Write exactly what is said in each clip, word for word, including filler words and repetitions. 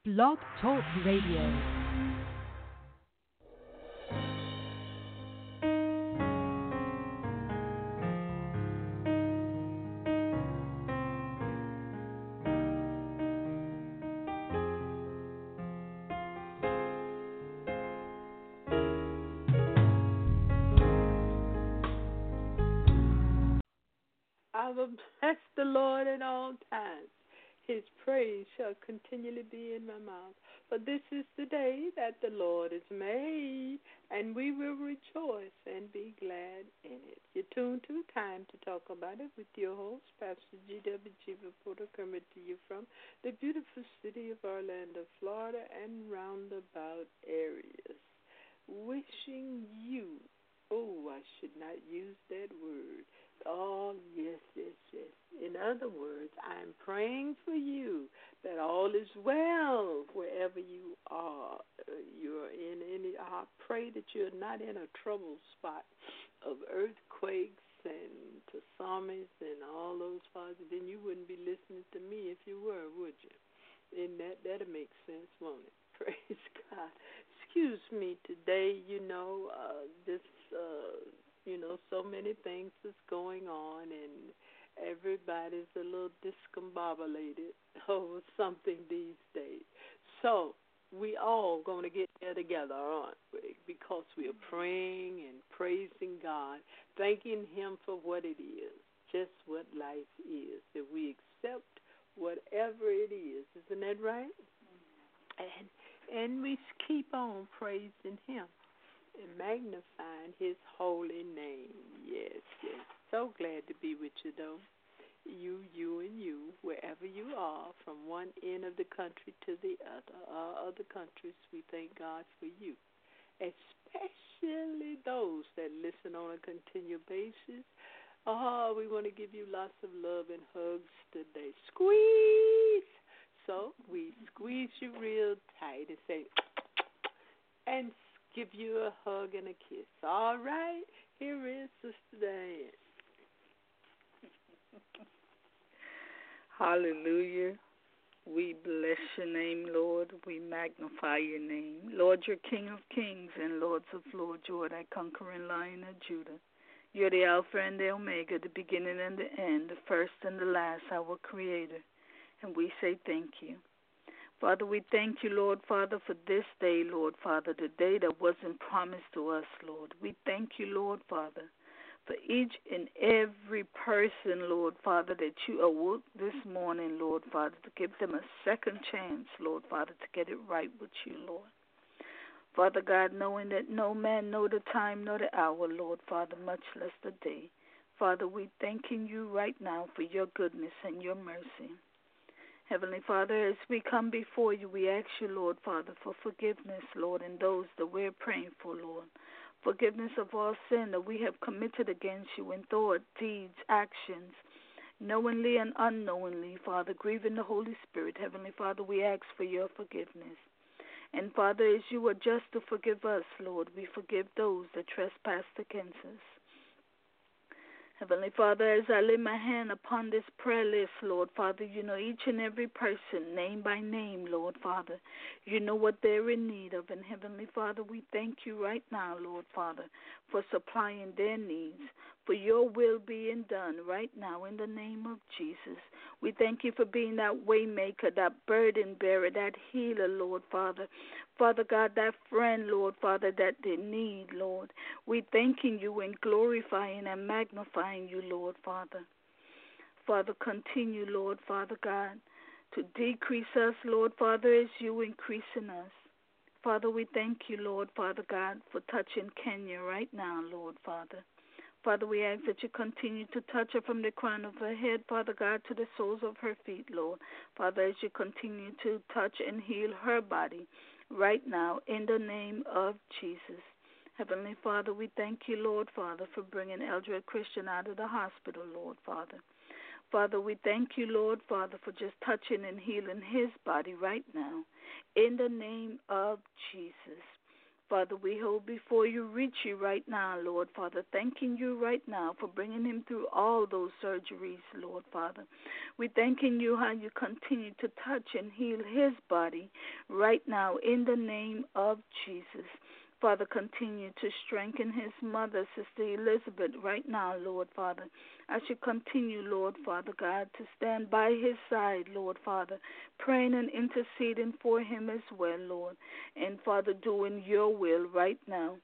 Blog Talk Radio. I will bless the Lord at all times. His praise shall continually be in my mouth. For this is the day that the Lord has made, and we will rejoice and be glad in it. You're tuned to Time to Talk About It with your host, Pastor G W G. Reporter, coming to you from the beautiful city of Orlando, Florida, and roundabout areas. Wishing you, oh, I should not use that word. Oh, yes, yes, yes. In other words, I'm praying for you that all is well wherever you are. Uh, you're in any, I pray that you're not in a trouble spot of earthquakes and tsunamis and all those things. Then you wouldn't be listening to me if you were, would you? And that, that'll make sense, won't it? Praise God. Excuse me today, you know, uh, this, uh, you know, so many things is going on, and everybody's a little discombobulated over something these days. So we all going to get there together, aren't we? Because we are praying and praising God, thanking Him for what it is, just what life is, that we accept whatever it is. Isn't that right? And and we keep on praising Him and magnifying His holy name. Yes, yes. So glad to be with you, though. You, you, and you, wherever you are, from one end of the country to the other, uh, other countries, we thank God for you, especially those that listen on a continual basis. Oh, we want to give you lots of love and hugs today. Squeeze! So we squeeze you real tight and say, and give you a hug and a kiss. All right? Here is Sister Diane. Hallelujah. We bless your name, Lord. We magnify your name. Lord, you're King of kings and Lords of lords. You are that conquering Lion of Judah. You're the Alpha and the Omega, the beginning and the end, the first and the last, our Creator. And we say thank you. Father, we thank you, Lord, Father, for this day, Lord, Father, the day that wasn't promised to us, Lord. We thank you, Lord, Father, for each and every person, Lord, Father, that you awoke this morning, Lord, Father, to give them a second chance, Lord, Father, to get it right with you, Lord. Father God, knowing that no man know the time nor the hour, Lord, Father, much less the day. Father, we thanking you right now for your goodness and your mercy. Heavenly Father, as we come before you, we ask you, Lord, Father, for forgiveness, Lord, and those that we're praying for, Lord. Forgiveness of all sin that we have committed against you in thought, deeds, actions, knowingly and unknowingly, Father, grieving the Holy Spirit. Heavenly Father, we ask for your forgiveness. And Father, as you are just to forgive us, Lord, we forgive those that trespass against us. Heavenly Father, as I lay my hand upon this prayer list, Lord Father, you know each and every person, name by name, Lord Father. You know what they're in need of. And Heavenly Father, we thank you right now, Lord Father, for supplying their needs, for your will being done right now in the name of Jesus. We thank you for being that way maker, that burden bearer, that healer, Lord Father. Father God, that friend, Lord Father, that they need, Lord. We thanking you and glorifying and magnifying you, Lord Father. Father, continue, Lord Father God, to decrease us, Lord Father, as you increase in us. Father, we thank you, Lord Father God, for touching Kenya right now, Lord Father. Father, we ask that you continue to touch her from the crown of her head, Father God, to the soles of her feet, Lord. Father, as you continue to touch and heal her body right now in the name of Jesus. Heavenly Father, we thank you, Lord Father, for bringing Eldred Christian out of the hospital, Lord Father. Father, we thank you, Lord Father, for just touching and healing his body right now in the name of Jesus. Father, we hold before you Richie right now, Lord Father, thanking you right now for bringing him through all those surgeries, Lord Father. We thanking you how you continue to touch and heal his body right now in the name of Jesus. Father, continue to strengthen his mother, Sister Elizabeth, right now, Lord Father. I should continue, Lord Father God, to stand by his side, Lord Father, praying and interceding for him as well, Lord. And, Father, doing your will right now.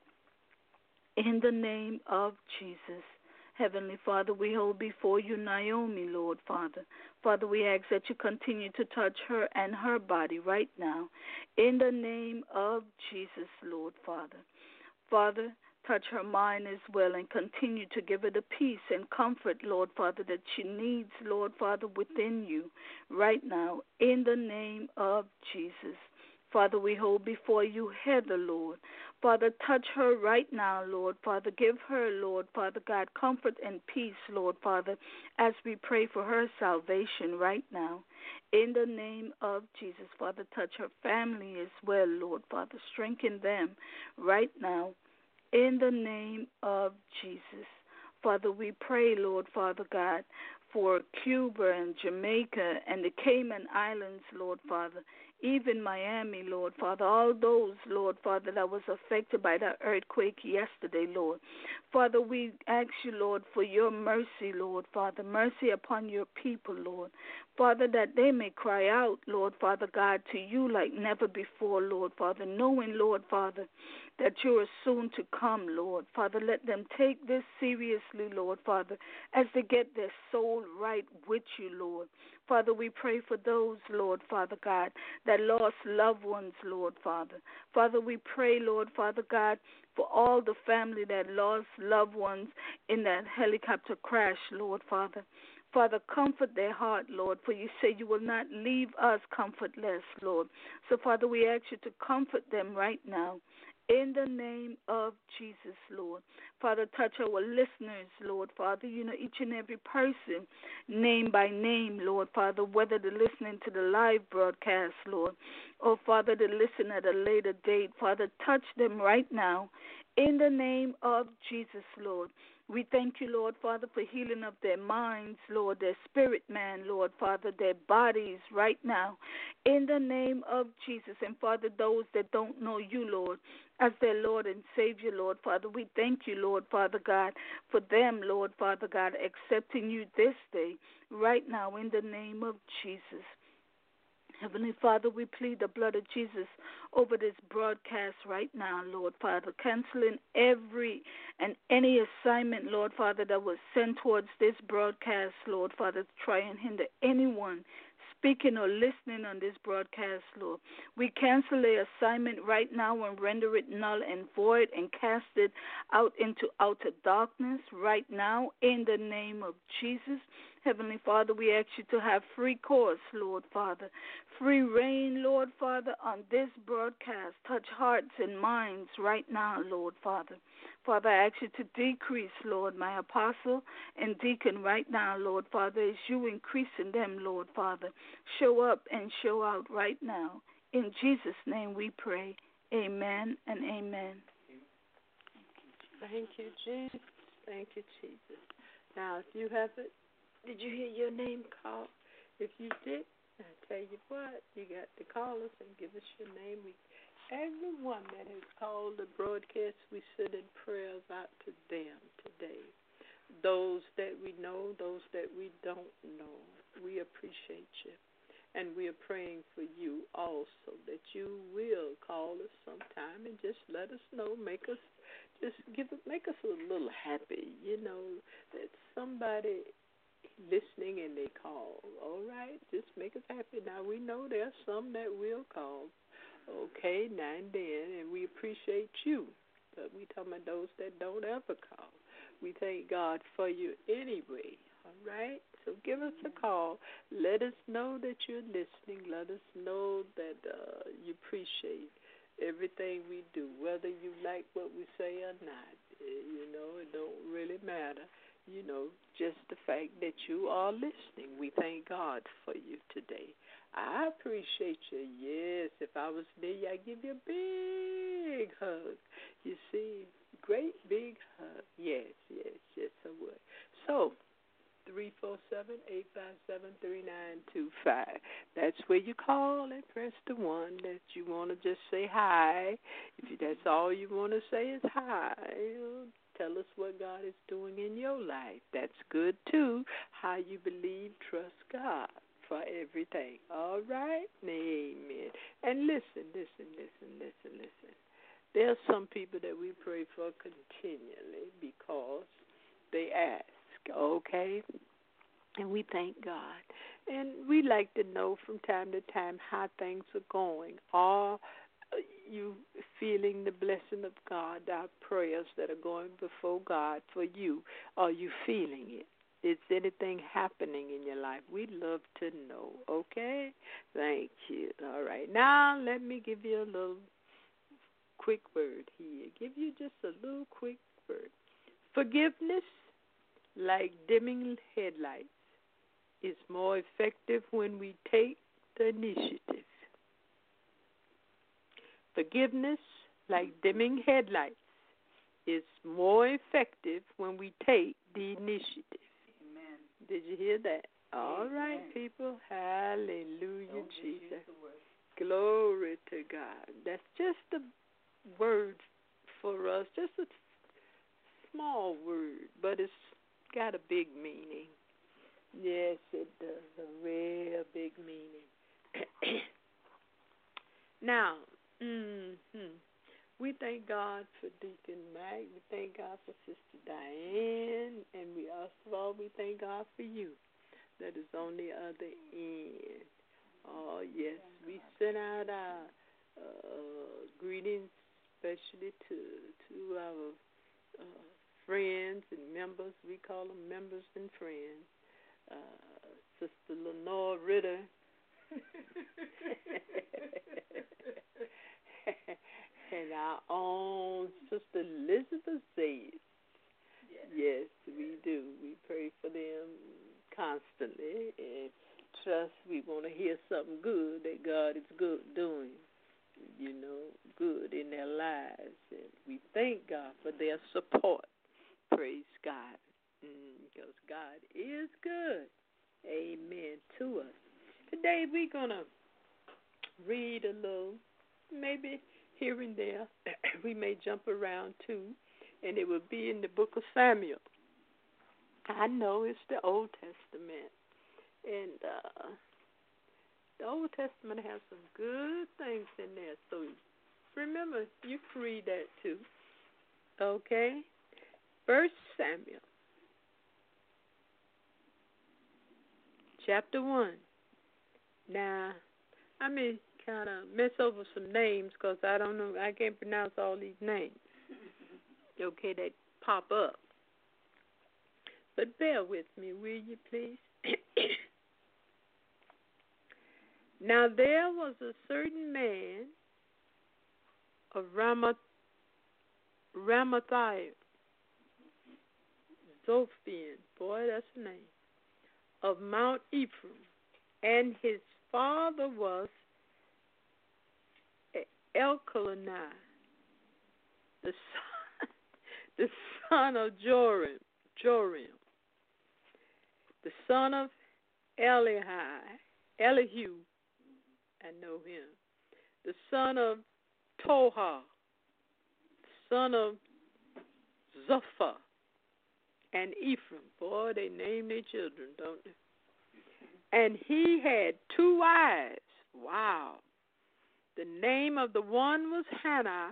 In the name of Jesus. Heavenly Father, we hold before you Naomi, Lord Father. Father, we ask that you continue to touch her and her body right now. In the name of Jesus, Lord Father. Father, touch her mind as well and continue to give her the peace and comfort, Lord Father, that she needs, Lord Father, within you right now. In the name of Jesus. Father, we hold before you Heather, Lord. Father, touch her right now, Lord. Father, give her, Lord, Father God, comfort and peace, Lord, Father, as we pray for her salvation right now. In the name of Jesus, Father, touch her family as well, Lord, Father. Strengthen them right now. In the name of Jesus. Father, we pray, Lord, Father God, for Cuba and Jamaica and the Cayman Islands, Lord, Father. Even Miami, Lord Father, all those, Lord Father, that was affected by that earthquake yesterday, Lord. Father, we ask you, Lord, for your mercy, Lord Father, mercy upon your people, Lord. Father, that they may cry out, Lord Father God, to you like never before, Lord Father, knowing, Lord Father, that you are soon to come, Lord. Father, let them take this seriously, Lord Father, as they get their soul right with you, Lord. Father, we pray for those, Lord Father God, that lost loved ones, Lord Father. Father, we pray, Lord Father God, for all the family that lost loved ones in that helicopter crash, Lord Father. Father, comfort their heart, Lord, for you say you will not leave us comfortless, Lord. So, Father, we ask you to comfort them right now. In the name of Jesus, Lord. Father, touch our listeners, Lord, Father. You know each and every person, name by name, Lord, Father, whether they're listening to the live broadcast, Lord, or, Father, they listen at a later date. Father, touch them right now. In the name of Jesus, Lord. We thank you, Lord, Father, for healing of their minds, Lord, their spirit man, Lord, Father, their bodies right now. In the name of Jesus. And, Father, those that don't know you, Lord, as their Lord and Savior, Lord, Father, we thank you, Lord, Father God, for them, Lord, Father God, accepting you this day, right now, in the name of Jesus. Heavenly Father, we plead the blood of Jesus over this broadcast right now, Lord Father, canceling every and any assignment, Lord Father, that was sent towards this broadcast, Lord Father, to try and hinder anyone speaking or listening on this broadcast, Lord. We cancel the assignment right now and render it null and void and cast it out into outer darkness right now in the name of Jesus. Heavenly Father, we ask you to have free course, Lord Father, free reign, Lord Father, on this broadcast. Touch hearts and minds right now, Lord Father. Father, I ask you to decrease, Lord, my apostle and deacon right now, Lord Father, as you increase in them, Lord Father. Show up and show out right now. In Jesus' name we pray. Amen and amen. Thank you, Jesus. Thank you, Jesus. Now, if you haven't, did you hear your name called? If you did, I tell you what, you got to call us and give us your name. We, everyone that has called the broadcast, we send in prayers out to them today. Those that we know, those that we don't know, we appreciate you. And we are praying for you also, that you will call us sometime and just let us know, make us, just give it, make us a little happy, you know, that somebody listening and they call. All right, just make us happy. Now we know there's some that will call, okay, now and then, and we appreciate you. But we talking about those that don't ever call. We thank God for you anyway. All right, so give us a call. Let us know that you're listening. Let us know that uh, you appreciate everything we do, whether you like what we say or not. You know, it don't really matter. You know, just the fact that you are listening. We thank God for you today. I appreciate you. Yes, if I was there, I'd give you a big hug. You see, great big hug. Yes, yes, yes, I would. So, three four seven, eight five seven, three nine two five. That's where you call and press the one that you want to just say hi. If you, that's all you want to say is hi. Tell us what God is doing in your life. That's good, too. How you believe, trust God for everything. All right? Amen. And listen, listen, listen, listen, listen. There are some people that we pray for continually because they ask, okay? And we thank God. And we like to know from time to time how things are going. Are you feeling the blessing of God, our prayers that are going before God for you? Are you feeling it? Is anything happening in your life? We'd love to know, okay? Thank you. All right. Now let me give you a little quick word here. Give you just a little quick word. Forgiveness, like dimming headlights, is more effective when we take the initiative. Forgiveness, like dimming headlights, is more effective when we take the initiative. Amen. Did you hear that? All Amen. right, people. Hallelujah, Don't Jesus. Glory to God. That's just a word for us, just a small word, but it's got a big meaning. Yes, it does, a real big meaning. Now, mm-hmm, we thank God for Deacon Mac. We thank God for Sister Diane. And we also we thank God for you that is on the other end. Oh, yes, we send out our uh, greetings, especially to, to our uh, friends and members. We call them members and friends. Uh, Sister Lenore Ritter. And our own Sister Elizabeth says, yes. Yes, we do. We pray for them constantly and trust we want to hear something good that God is good doing, you know, good in their lives. And we thank God for their support. Praise God. Because mm, God is good. Amen to us. Today we're going to read a little, maybe here and there. We may jump around too, and it will be in the book of Samuel. I know it's the Old Testament, and uh, the Old Testament has some good things in there, so remember, you can read that too. Okay? First Samuel, chapter one. Now, I may kind of mess over some names because I don't know, I can't pronounce all these names. Okay, that pop up. But bear with me, will you please? Now there was a certain man of Ramath, Ramathiah, Zophian, boy, that's the name, of Mount Ephraim, and his father was Elkanah, the son, the son of Joram, Joram, the son of Elihi, Elihu, I know him, the son of Toha, the son of Zophah, and Ephraim. Boy, they name their children, don't they? And he had two wives. Wow. The name of the one was Hannah,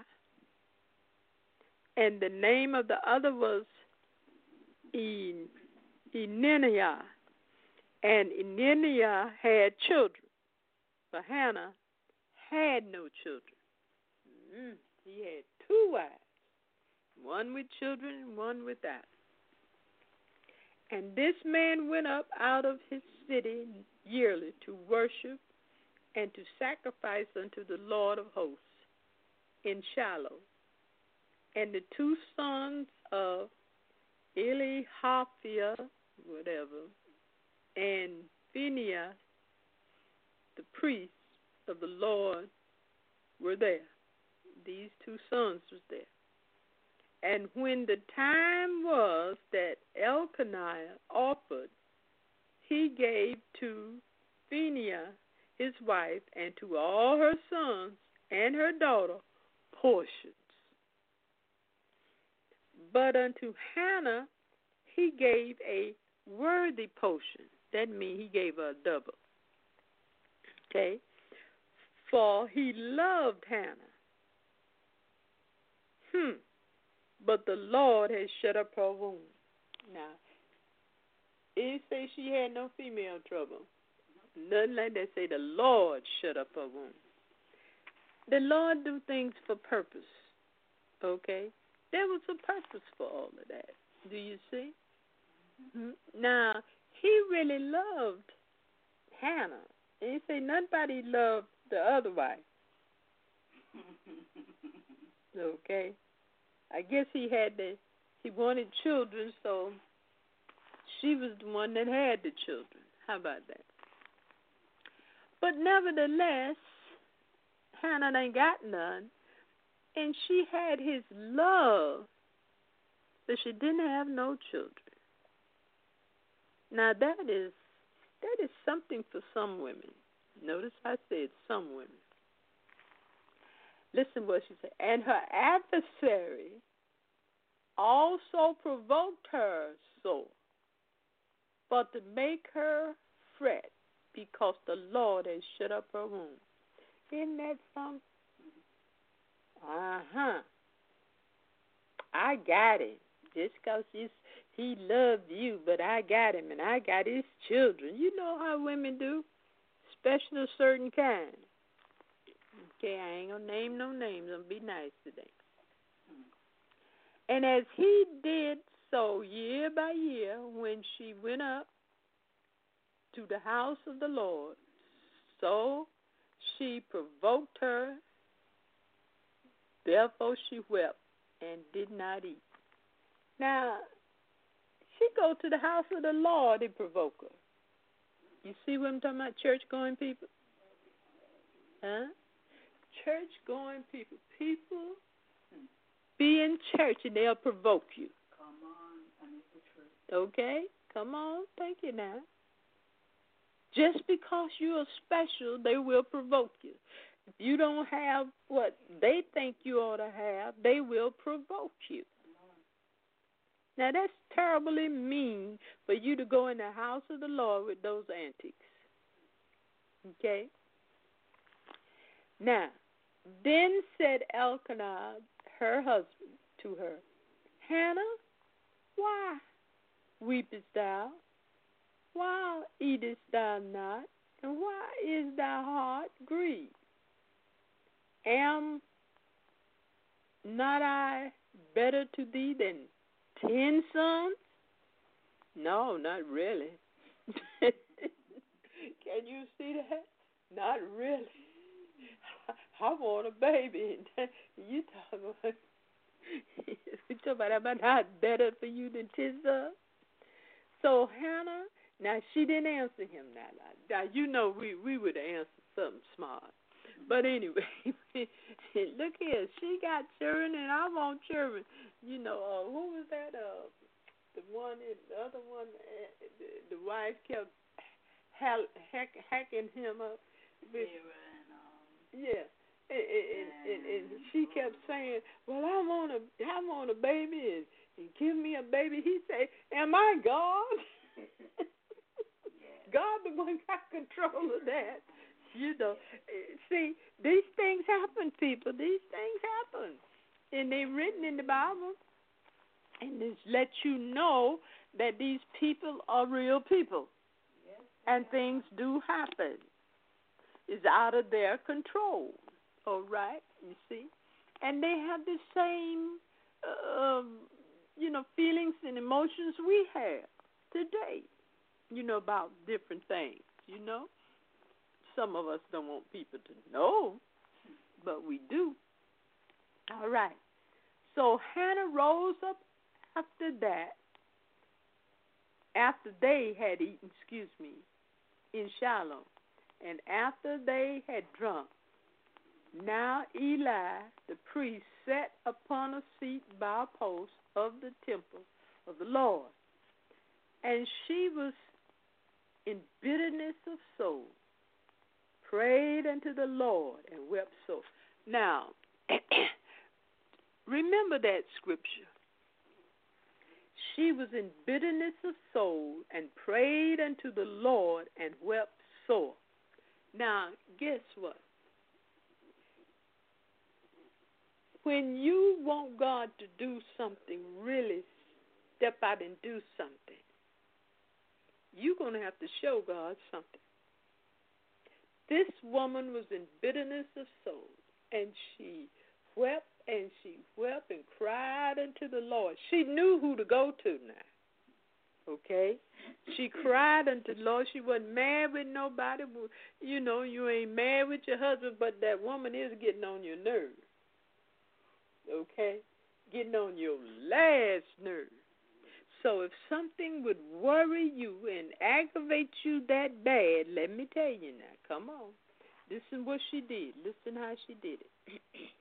and the name of the other was En- Eneniah. And Eneniah had children, but Hannah had no children. Mm, he had two wives, one with children and one without. And this man went up out of his city yearly to worship and to sacrifice unto the Lord of hosts in Shiloh. And the two sons of Elihophia, whatever, and Phinehas, the priest of the Lord, were there. these two sons was there. And when the time was that Elkanah offered, he gave to Phinehas his wife and to all her sons and her daughter portions. But unto Hannah he gave a worthy portion. That means he gave her a double. Okay? For he loved Hannah. Hmm. But the Lord has shut up her womb. Now, it say she had no female trouble. Nothing like that. Say the Lord shut up her womb. The Lord do things for purpose. Okay? There was a purpose for all of that. Do you see? Mm-hmm. Now, he really loved Hannah. And he say nobody loved the other wife. Okay? I guess he had the, he wanted children, so she was the one that had the children. How about that? But nevertheless, Hannah ain't got none, and she had his love, but she didn't have no children. Now that is that is something for some women. Notice I said some women. Listen what she said. And her adversary also provoked her sore, but to make her fret, because the Lord has shut up her womb. Isn't that something? Uh-huh. I got it. Just because he loved you, but I got him, and I got his children. You know how women do, especially a certain kind. Okay, I ain't going to name no names. I'm going to be nice today. And as he did so year by year, when she went up to the house of the Lord, so she provoked her. Therefore she wept and did not eat. Now, she go to the house of the Lord and provoke her. You see what I'm talking about, church-going people? Huh? Church-going people. People be in church and they'll provoke you. Come on, I need the truth. Okay? Come on. Thank you now. Just because you are special, they will provoke you. If you don't have what they think you ought to have, they will provoke you. Now, that's terribly mean for you to go in the house of the Lord with those antics. Okay? Now, then said Elkanah, her husband, to her, Hannah, why weepest thou? Why eatest thou not? And why is thy heart grieved? Am not I better to thee than ten sons? No, not really. Can you see that? Not really. I want a baby. You talk about, you talk about, am I not better for you than ten sons? So Hannah, now she didn't answer him now. Now you know we, we would answer something smart. But anyway, look here. She got children and I want children. You know, uh, who was that? Uh, the one, the other one, uh, the, the wife kept hack, hack, hacking him up. With, yeah. And, and, and, and she kept saying, well, I want a, I want a baby and, and give me a baby. He said, am I God? God the one got control of that. You know, see, these things happen, people. These things happen. And they're written in the Bible. And this lets you know that these people are real people. Yes, and things do happen. It's out of their control. All right, you see? And they have the same, uh, you know, feelings and emotions we have today, you know, about different things, you know? Some of us don't want people to know, but we do. All right. So Hannah rose up after that, after they had eaten, excuse me, in Shiloh, and after they had drunk. Now Eli, the priest, sat upon a seat by a post of the temple of the Lord, and she was in bitterness of soul, prayed unto the Lord, and wept sore. Now, remember that scripture. She was in bitterness of soul and prayed unto the Lord and wept sore. Now, guess what? When you want God to do something, really step out and do something, you're going to have to show God something. This woman was in bitterness of soul, and she wept and she wept and cried unto the Lord. She knew who to go to now, okay? She cried unto the Lord. She wasn't mad with nobody. You know, you ain't mad with your husband, but that woman is getting on your nerves, okay? Getting on your last nerve. So if something would worry you and aggravate you that bad, let me tell you now, come on. Listen what she did. Listen how she did it.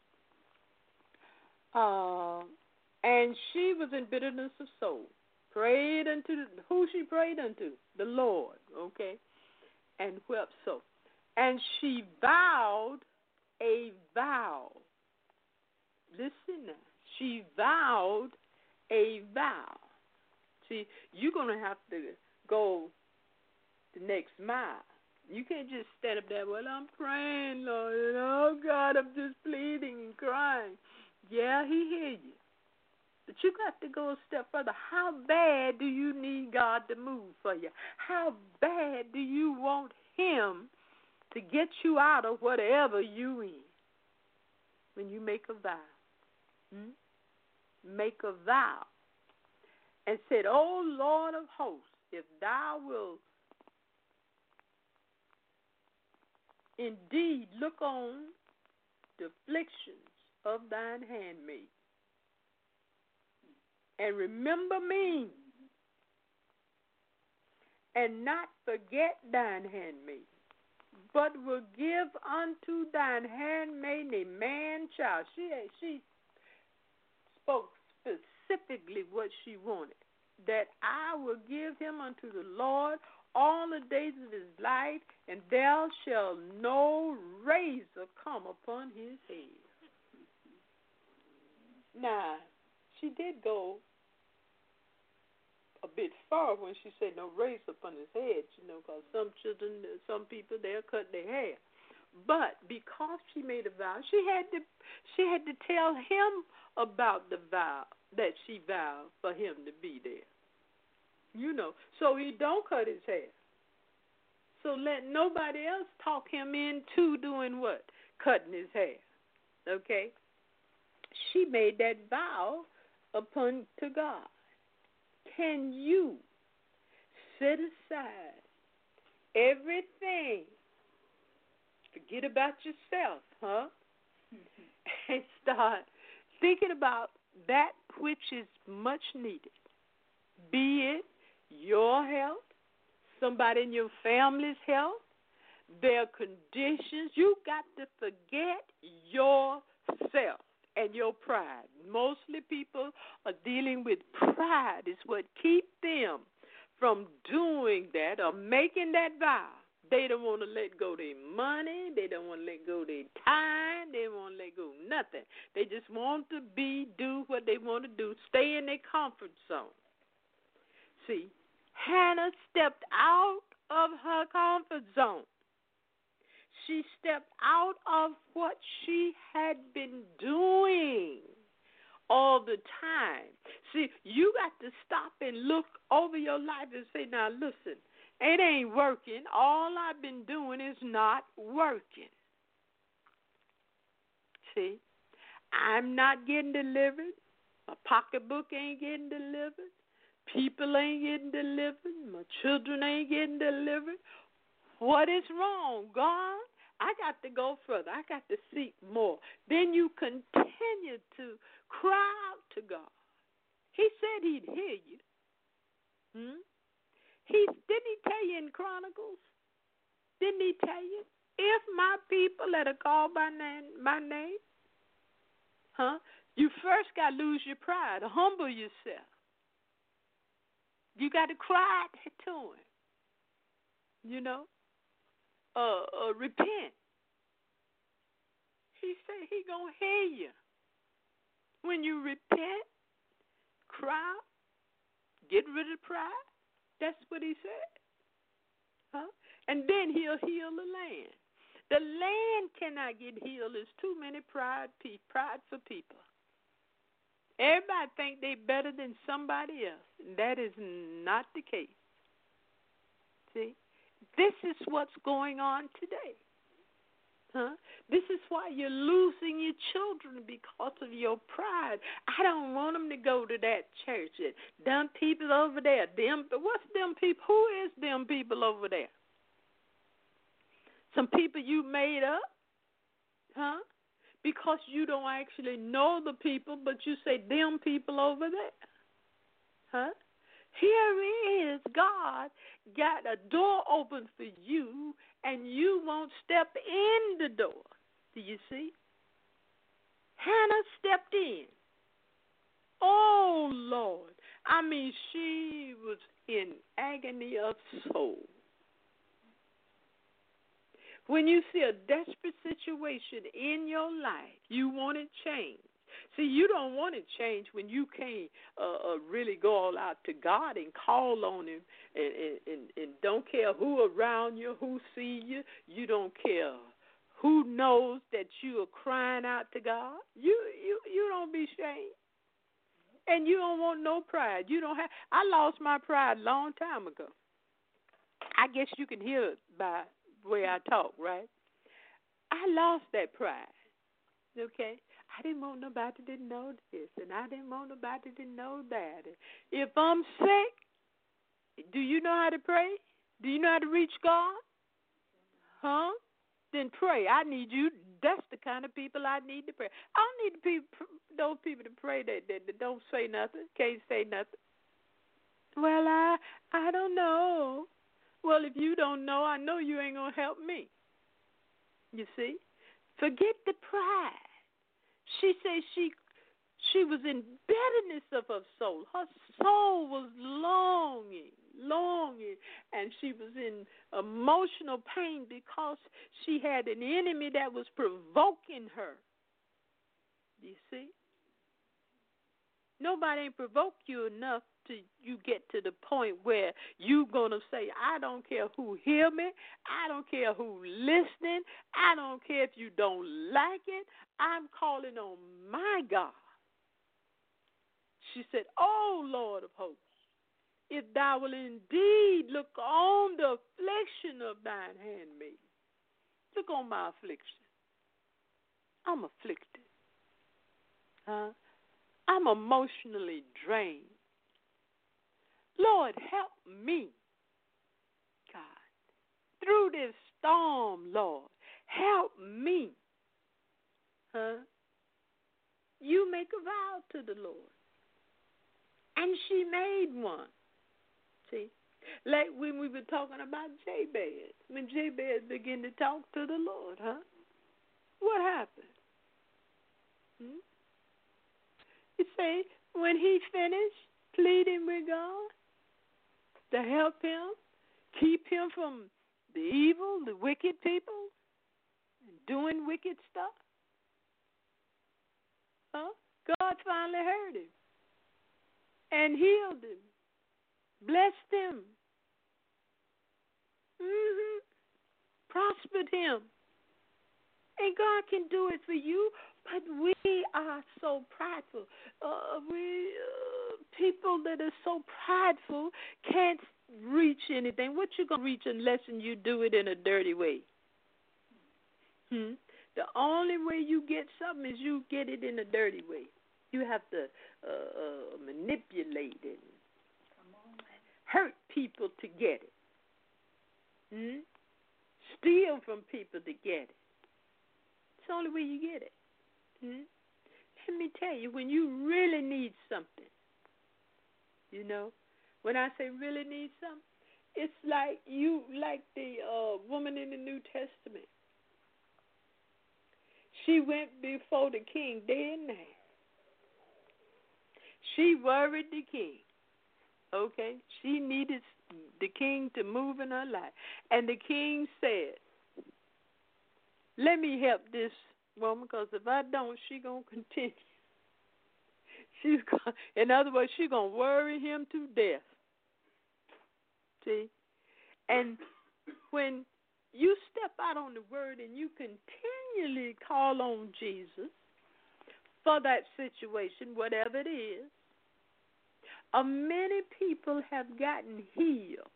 uh, and she was in bitterness of soul. Prayed unto, the, who she prayed unto? The Lord, okay? And wept so. And she vowed a vow. Listen now. She vowed a vow. See, you're going to have to go the next mile. You can't just stand up there, well, I'm praying, Lord, and oh, God, I'm just pleading and crying. Yeah, he hear you. But you got to go a step further. How bad do you need God to move for you? How bad do you want him to get you out of whatever you in when you make a vow? Hmm? Make a vow. And said, O Lord of hosts, if thou wilt indeed look on the afflictions of thine handmaid, and remember me, and not forget thine handmaid, but will give unto thine handmaid a man child. She, she spoke specifically what she wanted, that I will give him unto the Lord all the days of his life, and there shall no razor come upon his head. Now, she did go a bit far when she said no razor upon his head, you know, because some children, some people, they'll cut their hair. But because she made a vow, she had to, she had to tell him about the vow that she vowed for him to be there. You know, so he don't cut his hair. So let nobody else talk him into doing what? Cutting his hair. Okay? She made that vow upon to God. Can you set aside everything, forget about yourself, huh? Mm-hmm. And start thinking about that which is much needed, be it your health, somebody in your family's health, their conditions. You got to forget yourself and your pride. Mostly people are dealing with pride. It's what keeps them from doing that or making that vow. They don't want to let go their money. They don't want to let go their time. They don't want to let go nothing. They just want to be, do what they want to do, stay in their comfort zone. See, Hannah stepped out of her comfort zone. She stepped out of what she had been doing all the time. See, you got to stop and look over your life and say, now listen, it ain't working. All I've been doing is not working. See, I'm not getting delivered. My pocketbook ain't getting delivered. People ain't getting delivered. My children ain't getting delivered. What is wrong, God? I got to go further. I got to seek more. Then you continue to cry out to God. He said he'd hear you. Hmm? He didn't he tell you in Chronicles? Didn't he tell you If my people that are called by name, my name, huh? You first got to lose your pride, humble yourself. You got to cry to him, you know, uh, uh, repent. He said he going to hear you. When you repent, cry, get rid of pride, that's what he said. Huh? And then he'll heal the land. The land cannot get healed. There's too many pride, prideful people. Everybody think they're better than somebody else. And that is not the case. See? This is what's going on today. Huh? This is why you're losing your children because of your pride. I don't want them to go to that church. Them people over there. Them, what's them people? Who is them people over there? Some people you made up, huh? Because you don't actually know the people, but you say them people over there, huh? Here is God got a door open for you, and you won't step in the door. Do you see? Hannah stepped in. Oh, Lord. I mean, she was in agony of soul. When you see a desperate situation in your life, you want it changed. See, you don't want it changed when you can't uh, uh, really go all out to God and call on Him and, and, and, and don't care who around you, who see you. You don't care who knows that you are crying out to God. You you you don't be ashamed. And you don't want no pride. You don't have. I lost my pride a long time ago. I guess you can hear it by the way I talk, right? I lost that pride. Okay? I didn't want nobody to know this, and I didn't want nobody to know that. If I'm sick, do you know how to pray? Do you know how to reach God? Huh? Then pray. I need you. That's the kind of people I need to pray. I don't need people, those people to pray that, that, that don't say nothing, can't say nothing. Well, I I don't know. Well, if you don't know, I know you ain't going to help me. You see? Forget the pride. She said she she was in bitterness of her soul. Her soul was longing, longing, and she was in emotional pain because she had an enemy that was provoking her. Do you see? Nobody ain't provoked you enough to you get to the point where you gonna say, I don't care who hear me, I don't care who listening, I don't care if you don't like it, I'm calling on my God. She said, Oh, Lord of hosts, if thou will indeed look on the affliction of thine handmaid, look on my affliction. I'm afflicted. Huh? I'm emotionally drained. Lord, help me, God. Through this storm, Lord, help me. Huh? You make a vow to the Lord. And she made one. See? Like when we were talking about Jabez. When Jabez began to talk to the Lord, huh? What happened? Hmm? You say, when he finished pleading with God to help him, keep him from the evil, the wicked people, and doing wicked stuff, huh? God finally heard him and healed him, blessed him, mm-hmm. prospered him. And God can do it for you, but we are so prideful. Uh, we uh, people that are so prideful can't reach anything. What you gonna reach unless you do it in a dirty way? Hmm? The only way you get something is you get it in a dirty way. You have to uh, uh, manipulate it, hurt people to get it, hmm? Steal from people to get it. It's the only way you get it. Hmm? Let me tell you, when you really need something, you know, when I say really need something, it's like you, like the uh, woman in the New Testament. She went before the king day and night. She worried the king. Okay? She needed the king to move in her life. And the king said, let me help this woman, because if I don't, she's going to continue. She's gonna, in other words, she's going to worry him to death. See? And when you step out on the word and you continually call on Jesus for that situation, whatever it is, uh, many people have gotten healed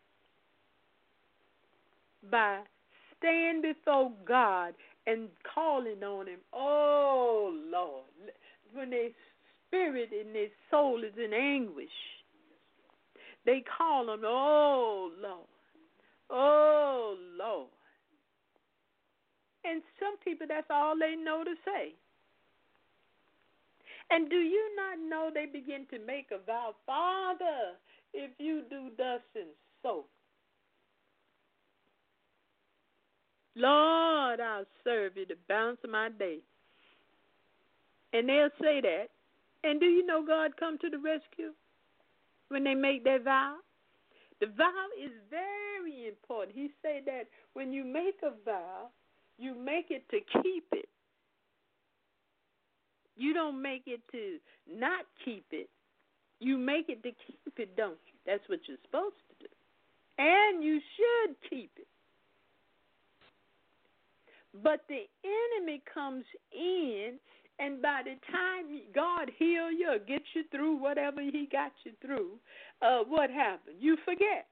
by staying before God and calling on him. Oh, Lord. When their spirit and their soul is in anguish, they call on, oh, Lord. Oh, Lord. And some people, that's all they know to say. And do you not know they begin to make a vow, Father, if you do thus and so, Lord, I'll serve you the balance of my day. And they'll say that. And do you know God come to the rescue when they make their vow? The vow is very important. He said that when you make a vow, you make it to keep it. You don't make it to not keep it. You make it to keep it, don't you? That's what you're supposed to do. And you should keep it. But the enemy comes in, and by the time God heal you or get you through whatever he got you through, uh, what happened? You forget.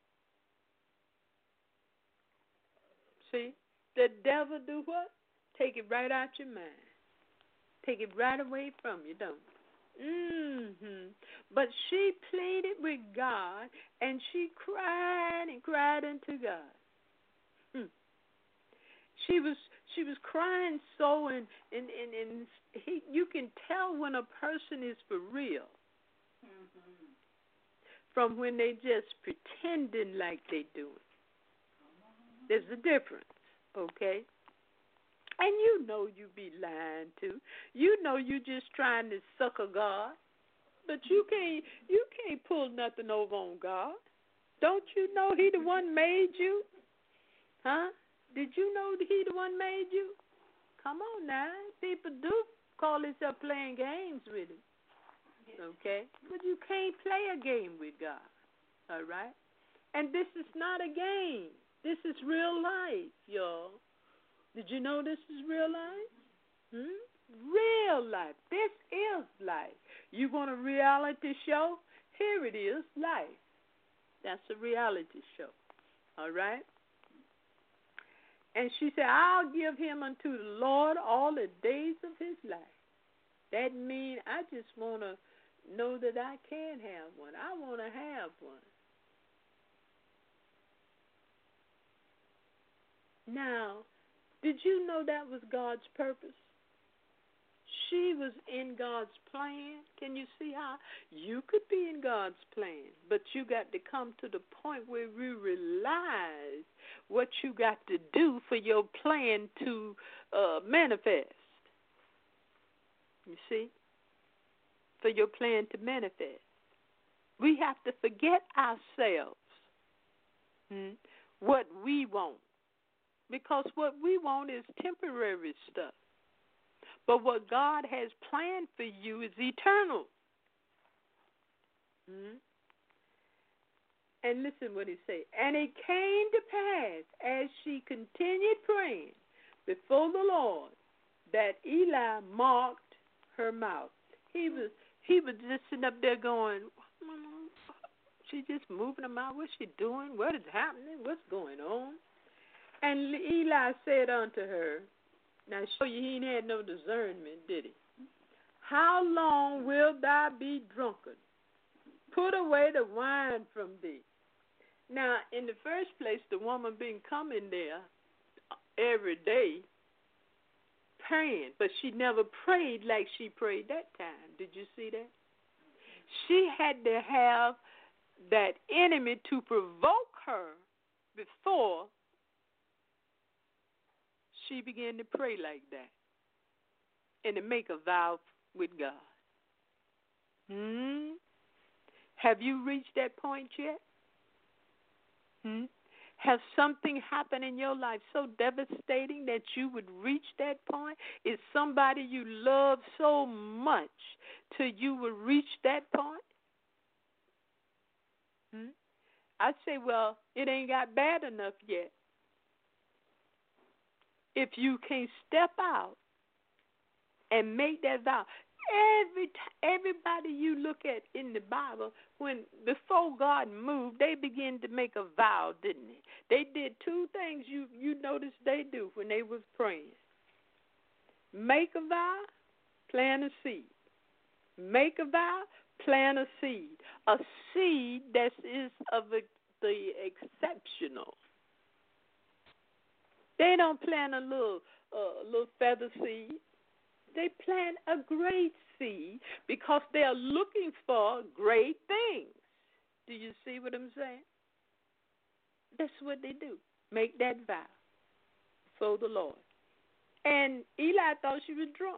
See? The devil do what? Take it right out your mind. Take it right away from you, don't you? Mm-hmm. But she pleaded with God, and she cried and cried unto God. Hmm. She was she was crying so, and and and, and he, you can tell when a person is for real mm-hmm. from when they just pretending like they do it. There's a difference, okay? And you know you be lying too. You know you just trying to sucker God, but you can't you can't pull nothing over on God. Don't you know He the one made you? Huh? Did you know He the one made you? Come on now. People do call themselves playing games with Him. Okay? But you can't play a game with God. All right? And this is not a game. This is real life, y'all. Did you know this is real life? Hmm? Real life. This is life. You want a reality show? Here it is, life. That's a reality show. All right? And she said, I'll give him unto the Lord all the days of his life. That means I just want to know that I can have one. I want to have one. Now, did you know that was God's purpose? She was in God's plan. Can you see how you could be in God's plan, but you got to come to the point where you realize what you got to do for your plan to uh, manifest. You see? For your plan to manifest. We have to forget ourselves, hmm, what we want. Because what we want is temporary stuff. But what God has planned for you is eternal. Hmm? And listen what he said. And it came to pass, as she continued praying before the Lord, that Eli marked her mouth. He was he was just sitting up there going, she's just moving her mouth. What's she doing? What is happening? What's going on? And Eli said unto her, now show you he ain't had no discernment, did he? How long wilt thou be drunken? Put away the wine from thee. Now, in the first place, the woman been coming there every day praying, but she never prayed like she prayed that time. Did you see that? She had to have that enemy to provoke her before she began to pray like that. and to make a vow with God. Hmm? Have you reached that point yet? Hmm? Has something happened in your life so devastating that you would reach that point? Is somebody you love so much till you would reach that point? Hmm? I'd say, well, it ain't got bad enough yet. If you can step out and make that vow, every t- everybody you look at in the Bible, when before God moved, they began to make a vow, didn't they? They did two things you you noticed they do when they was praying: make a vow, plant a seed. Make a vow, plant a seed. A seed that is of the, the exceptional. They don't plant a little uh, little feather seed. They plant a great seed because they are looking for great things. Do you see what I'm saying? That's what they do. Make that vow for the Lord. And Eli thought she was drunk.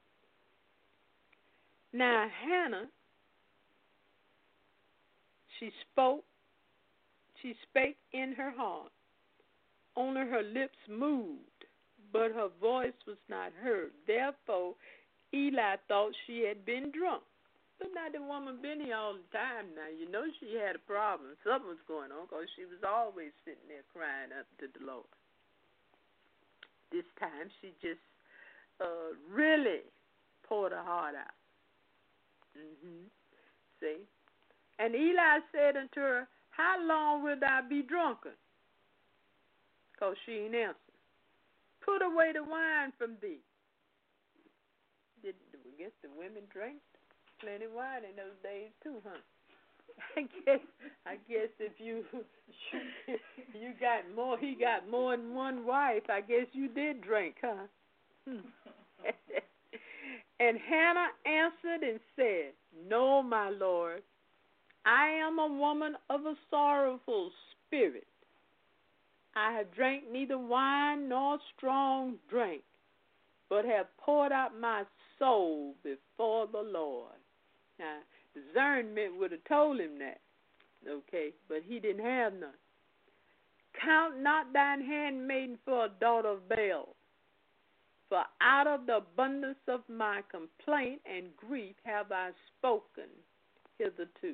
Now, Hannah, she spoke, she spake in her heart. Only her lips moved, but her voice was not heard. Therefore, Eli thought she had been drunk. But now the woman been here all the time now. You know she had a problem. Something was going on because she was always sitting there crying up to the Lord. This time she just uh, really poured her heart out. Mm-hmm. See? And Eli said unto her, how long will thou be drunken? Because she ain't answered. Put away the wine from thee. Did I guess the women drank plenty of wine in those days too, huh? I guess I guess if you you got more, he got more than one wife. I guess you did drink, huh? And Hannah answered and said, no, my Lord, I am a woman of a sorrowful spirit. I have drank neither wine nor strong drink, but have poured out my soul before the Lord. Now, discernment would have told him that, okay, but he didn't have none. Count not thine handmaiden for a daughter of Baal, for out of the abundance of my complaint and grief have I spoken hitherto.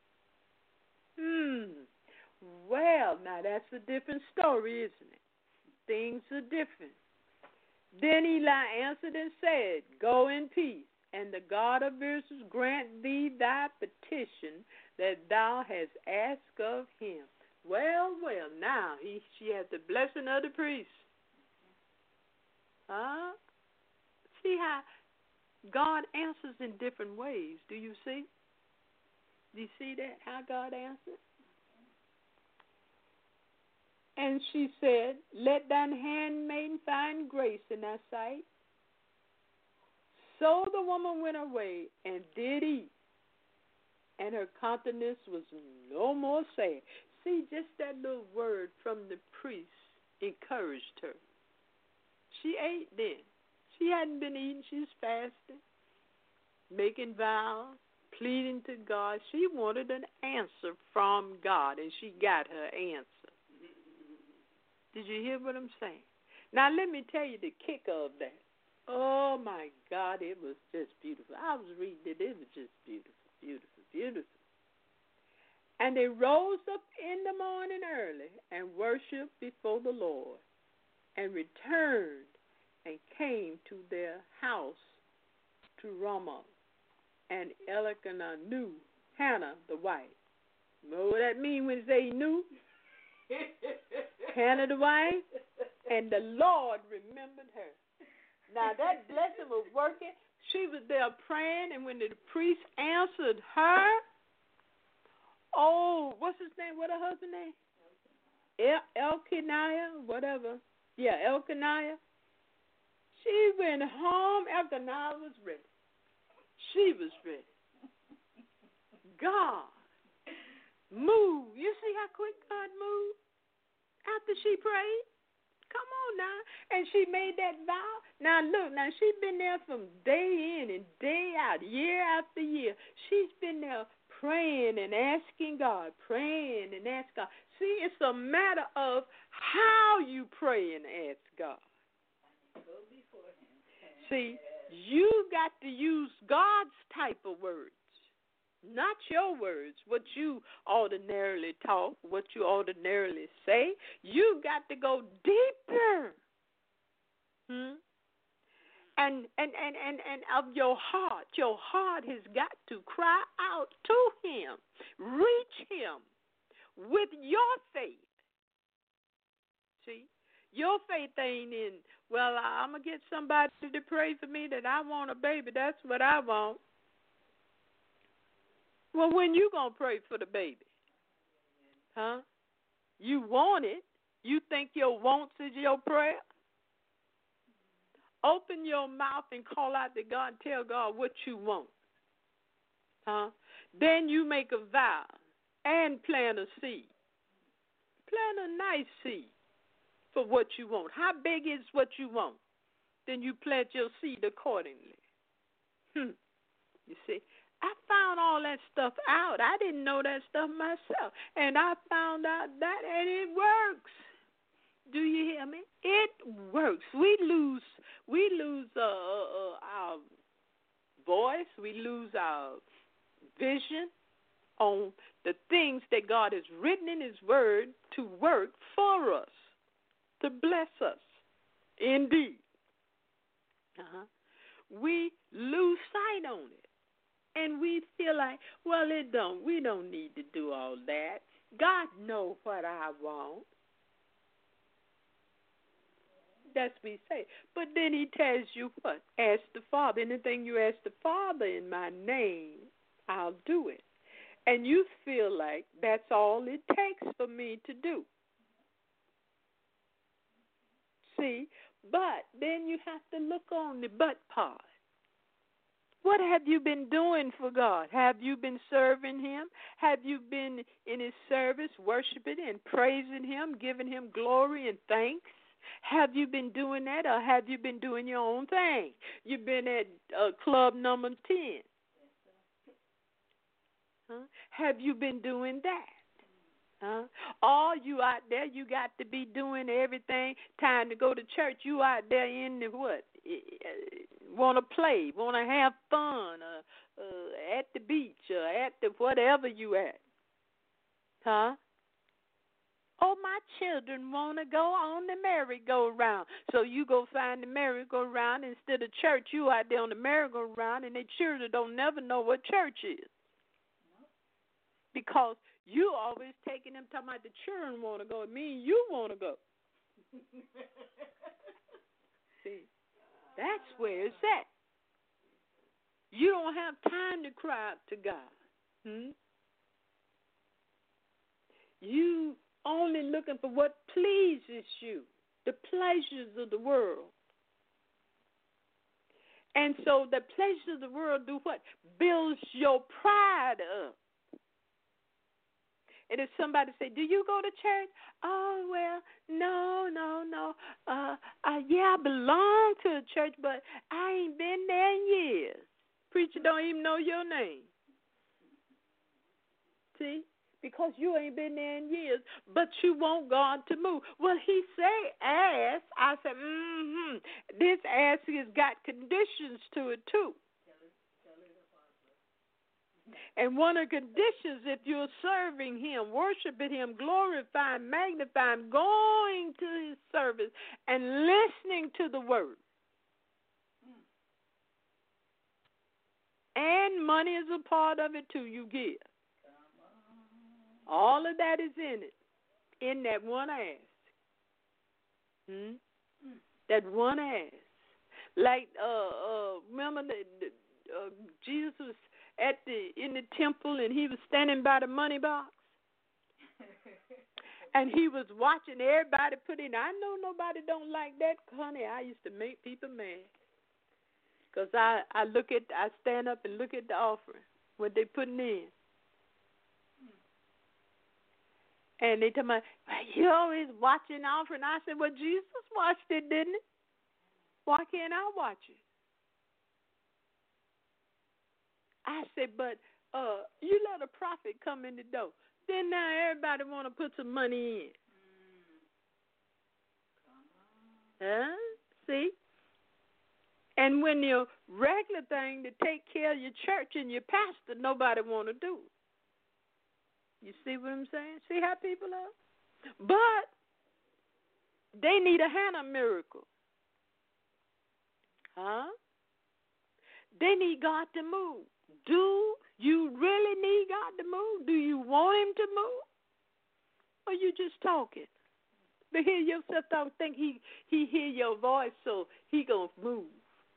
Hmm. Well, now that's a different story, isn't it? Things are different. Then Eli answered and said, go in peace, and the God of Israel grant thee thy petition that thou hast asked of him. Well, well, now he she has the blessing of the priest. Huh? See how God answers in different ways. Do you see? Do you see that, how God answers? And she said, let thine handmaiden find grace in thy sight. So the woman went away and did eat, and her countenance was no more sad. See, just that little word from the priest encouraged her. She ate then. She hadn't been eating. She was fasting, making vows, pleading to God. She wanted an answer from God, and she got her answer. Did you hear what I'm saying? Now, let me tell you the kicker of that. Oh, my God, it was just beautiful. I was reading it. It was just beautiful, beautiful, beautiful. And they rose up in the morning early and worshiped before the Lord and returned and came to their house to Ramah. And Elkanah knew Hannah the wife. You know what that means when they knew? Hannah the wife, and the Lord remembered her. Now that blessing was working. She was there praying, and when the priest answered her, oh, what's his name? What her husband name? El- Elkanah, whatever. Yeah, Elkanah. She went home. Elkanah was ready. She was ready. God moved. You see how quick God moved after she prayed? come on now. And she made that vow. Now, look, now she's been there from day in and day out, year after year. She's been there praying and asking God, praying and asking God. See, it's a matter of how you pray and ask God. See, you got to use God's type of words, not your words, what you ordinarily talk, what you ordinarily say. You got to go deeper. Hmm? And, and, and, and, and of your heart, your heart has got to cry out to him. Reach him with your faith. See? Your faith ain't in, well, I'm going to get somebody to pray for me that I want a baby. That's what I want. Well, when you going to pray for the baby? Huh? You want it. You think your wants is your prayer? Open your mouth and call out to God and tell God what you want. Huh? Then you make a vow and plant a seed. Plant a nice seed for what you want. How big is what you want? Then you plant your seed accordingly. Hmm. You see, I found all that stuff out. I didn't know that stuff myself. And I found out that, and it works. Do you hear me? It works. We lose, we lose uh, uh, our voice. We lose our vision on the things that God has written in his word to work for us, to bless us. Indeed. Uh-huh. We lose sight on it. And we feel like, well, it don't. We don't need to do all that. God knows what I want. That's what he say. But then he tells you what? Ask the Father. Anything you ask the Father in my name, I'll do it. And you feel like that's all it takes for me to do. See? But then you have to look on the but part. What have you been doing for God? Have you been serving him? Have you been in his service, worshiping and praising him, giving him glory and thanks? Have you been doing that, or have you been doing your own thing? You've been at uh, club number ten. Huh? Have you been doing that? Huh? All you out there, you got to be doing everything. Time to go to church. You out there in the what? Want to play, want to have fun, uh, uh, at the beach, or at the whatever you at. Huh? Oh, my children want to go on the merry-go-round. So you go find the merry-go-round instead of church. You out there on the merry-go-round, and their children don't never know what church is. Because you always taking them, talking about the children want to go. It means you want to go. See, that's where it's at. You don't have time to cry out to God. Hmm? You only looking for what pleases you, the pleasures of the world. And so the pleasures of the world do what? Builds your pride up. And if somebody say, do you go to church? Oh, well, no, no, no. Uh, uh, yeah, I belong to a church, but I ain't been there in years. Preacher don't even know your name. See? Because you ain't been there in years, but you want God to move. Well, he say ask. I said, mm-hmm. This ask has got conditions to it, too. And one of the conditions, if you're serving him, worshiping him, glorifying, magnifying, going to his service, and listening to the word. And money is a part of it, too, you give. All of that is in it, in that one ask. Hmm? That one ask. Like, uh, uh, remember the, the, uh, Jesus was at the in the temple, and he was standing by the money box, and he was watching everybody put in. I know nobody don't like that, honey. I used to make people mad, cause I I look at I stand up and look at the offering what they putting in. And they tell me, you always watching offering. I said, well, Jesus watched it, didn't he? Why can't I watch it? I said, but uh, you let a prophet come in the door. Then now everybody want to put some money in. Huh? See? And when your regular thing to take care of your church and your pastor, nobody want to do. You see what I'm saying? See how people are? But they need a Hannah miracle. Huh? They need God to move. Do you really need God to move? Do you want him to move? Or you just talking? To hear yourself talk, think he, he hear your voice, so he going to move.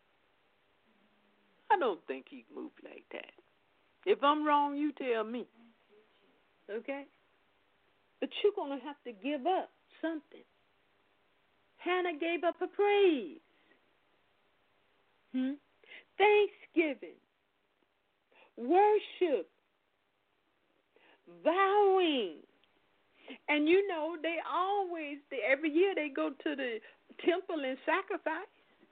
I don't think he move like that. If I'm wrong, you tell me. Okay? But you're going to have to give up something. Hannah gave up her praise. Hmm? Thanksgiving. Worship. Vowing. And you know, they always, they, every year they go to the temple and sacrifice.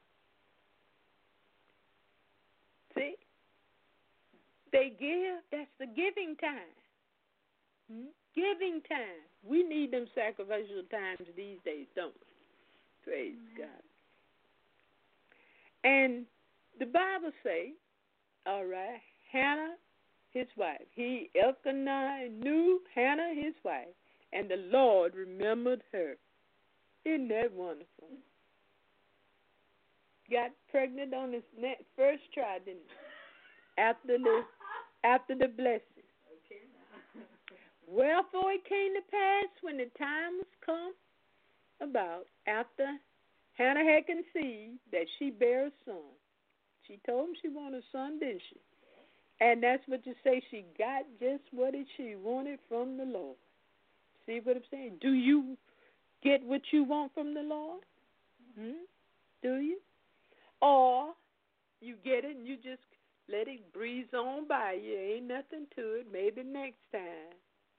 See? They give. That's the giving time. Hmm? Giving time. We need them sacrificial times these days, don't we? Praise Amen. God. And the Bible say, all right, Hannah, his wife. He, Elkanah, knew Hannah, his wife, and the Lord remembered her. Isn't that wonderful? Got pregnant on his next, first try, didn't he? After the after the blessing. Okay, now. Wherefore it came to pass when the time was come about after Hannah had conceived that she bare a son. She told him she wanted a son, didn't she? And that's what you say. She got just what she wanted from the Lord. See what I'm saying? Do you get what you want from the Lord? Hmm? Do you? Or you get it and you just let it breeze on by you. Ain't nothing to it. Maybe next time.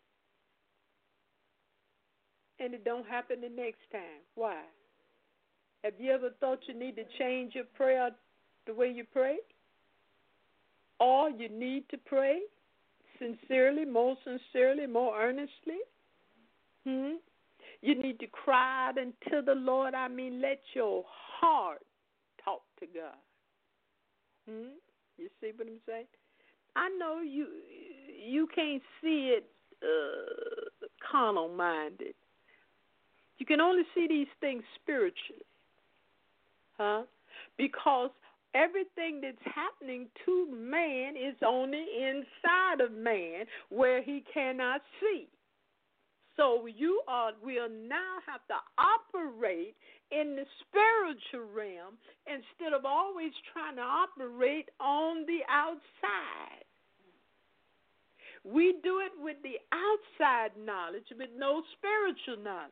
And it don't happen the next time. Why? Have you ever thought you need to change your prayer the way you pray? Or you need to pray sincerely, more sincerely, more earnestly? Hmm? You need to cry out unto the Lord. I mean, let your heart talk to God. Hmm? You see what I'm saying? I know you you can't see it uh, carnal-minded. You can only see these things spiritually. Huh? Because everything that's happening to man is only inside of man where he cannot see. So you are will now have to operate in the spiritual realm instead of always trying to operate on the outside. We do it with the outside knowledge, with no spiritual knowledge.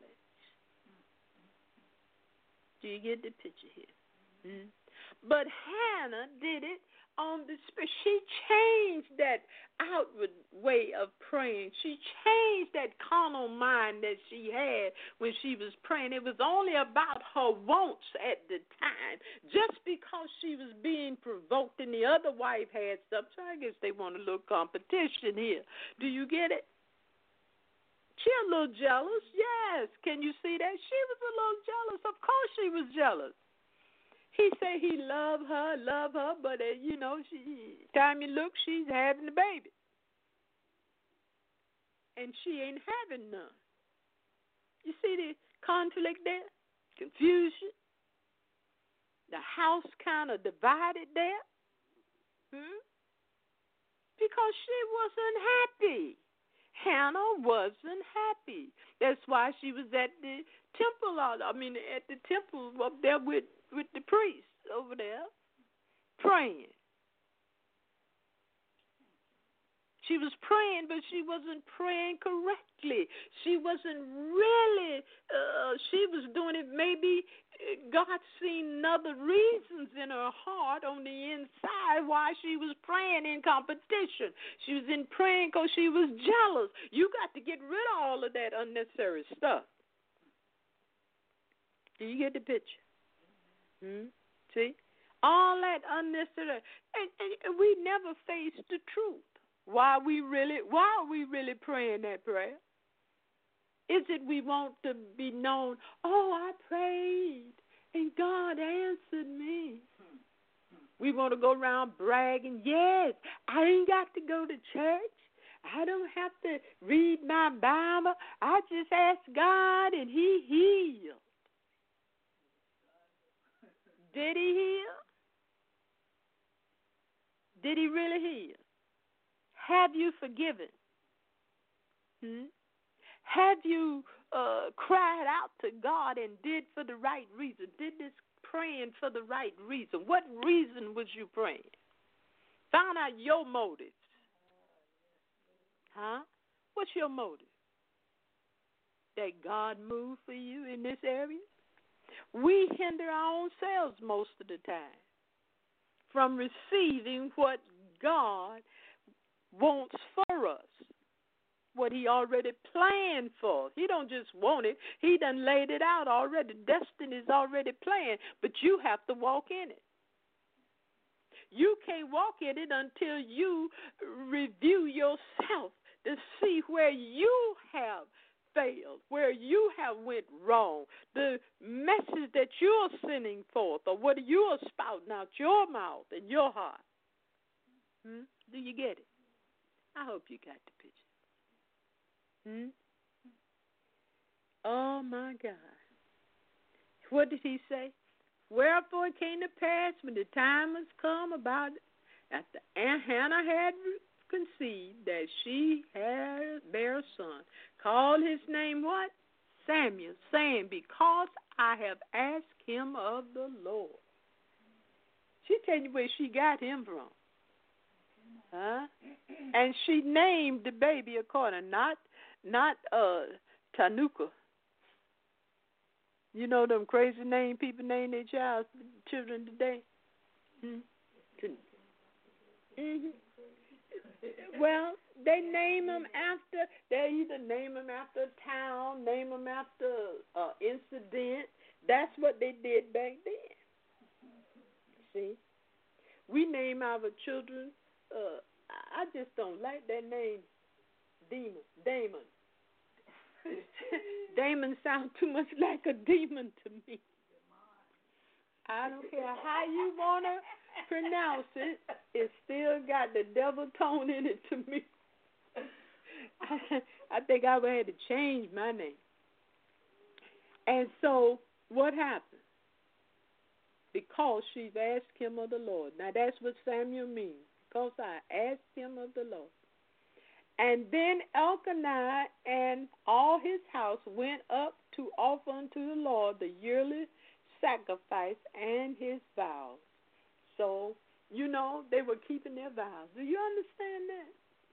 Do you get the picture here? Mm-hmm. But Hannah did it on the spirit. She changed that outward way of praying. She changed that carnal mind that she had when she was praying. It was only about her wants at the time, just because she was being provoked and the other wife had stuff. So I guess they want a little competition here. Do you get it? She a little jealous, yes. Can you see that? She was a little jealous. Of course she was jealous. He said he loved her, love her, but, uh, you know, she time you look, she's having the baby. And she ain't having none. You see the conflict there? Confusion? The house kind of divided there? Hmm? Because she wasn't happy. Hannah wasn't happy. That's why she was at the temple, I mean, at the temple up there with, with the priest over there praying. She was praying, but she wasn't praying correctly. She wasn't really, uh, she was doing it maybe God seen other reasons in her heart on the inside why she was praying in competition. She was in praying because she was jealous. You got to get rid of all of that unnecessary stuff. Do you get the picture? Hmm? See? All that unnecessary. And, and, and we never face the truth. Why we really, why are we really praying that prayer? Is it we want to be known, oh, I prayed and God answered me? We want to go around bragging, yes, I ain't got to go to church. I don't have to read my Bible. I just asked God and He healed. Did He heal? Did He really heal? Have you forgiven? Hmm? Have you uh, cried out to God and did for the right reason? Did this praying for the right reason? What reason was you praying? Found out your motives. Huh? What's your motive? That God moved for you in this area? We hinder our own selves most of the time from receiving what God wants for us, what He already planned for. He don't just want it. He done laid it out already. Destiny is already planned, but you have to walk in it. You can't walk in it until you review yourself to see where you have failed, where you have went wrong, the message that you're sending forth, or what you're spouting out your mouth and your heart. Hmm? Do you get it? I hope you got the picture. Hmm? Oh, my God. What did He say? Wherefore it came to pass when the time was come about after Hannah had conceived that she had bare a son. Called his name what? Samuel, saying, because I have asked him of the Lord. She tell you where she got him from. Huh? And she named the baby according, not not uh Tanuka. You know them crazy name people name their child children today? Hmm? Mm-hmm. Well, they name them after, they either name them after a town, name them after an uh, incident. That's what they did back then. See? We name our children, uh, I just don't like that name, Demon, Damon. Damon sounds too much like a demon to me. I don't care how you want to pronounce it, it still got the devil tone in it to me. I, I think I would have to change my name. And so what happened? Because she's asked him of the Lord. Now that's what Samuel means. Because I asked him of the Lord. And then Elkanah and all his house went up to offer unto the Lord the yearly sacrifice and his vows. So, you know, they were keeping their vows. Do you understand that?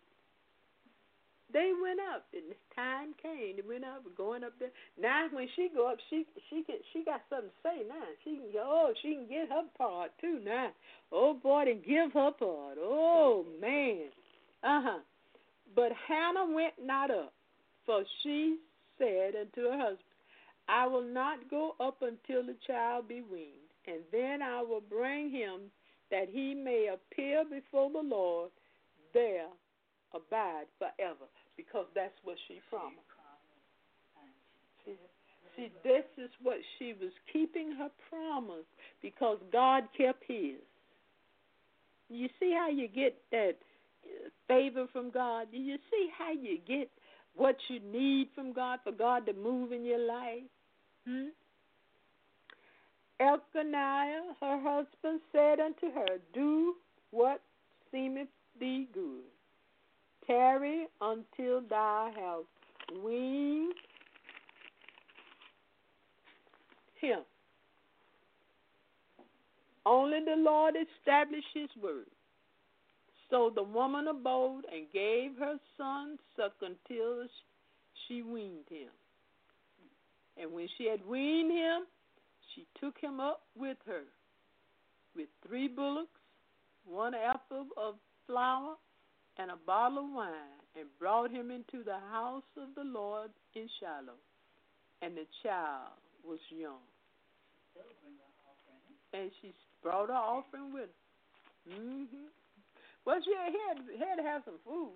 They went up, and the time came. They went up, going up there. Now, when she go up, she she can she got something to say now. She can go. Oh, she can get her part too now. Oh boy, to give her part. Oh man. Uh huh. But Hannah went not up, for she said unto her husband, I will not go up until the child be weaned, and then I will bring him that he may appear before the Lord, there abide forever, because that's what she promised. See, see, this is what she was keeping her promise, because God kept his. You see how you get that favor from God? Do you see how you get what you need from God for God to move in your life? Hmm? Elkanah, her husband, said unto her, do what seemeth thee good. Tarry until thou hast weaned him. Only the Lord established his word. So the woman abode and gave her son suck until she weaned him. And when she had weaned him, she took him up with her with three bullocks, one ephah of flour, and a bottle of wine, and brought him into the house of the Lord in Shiloh. And the child was young. And she brought her offering with her. Mm-hmm. Well, she had, had to have some food.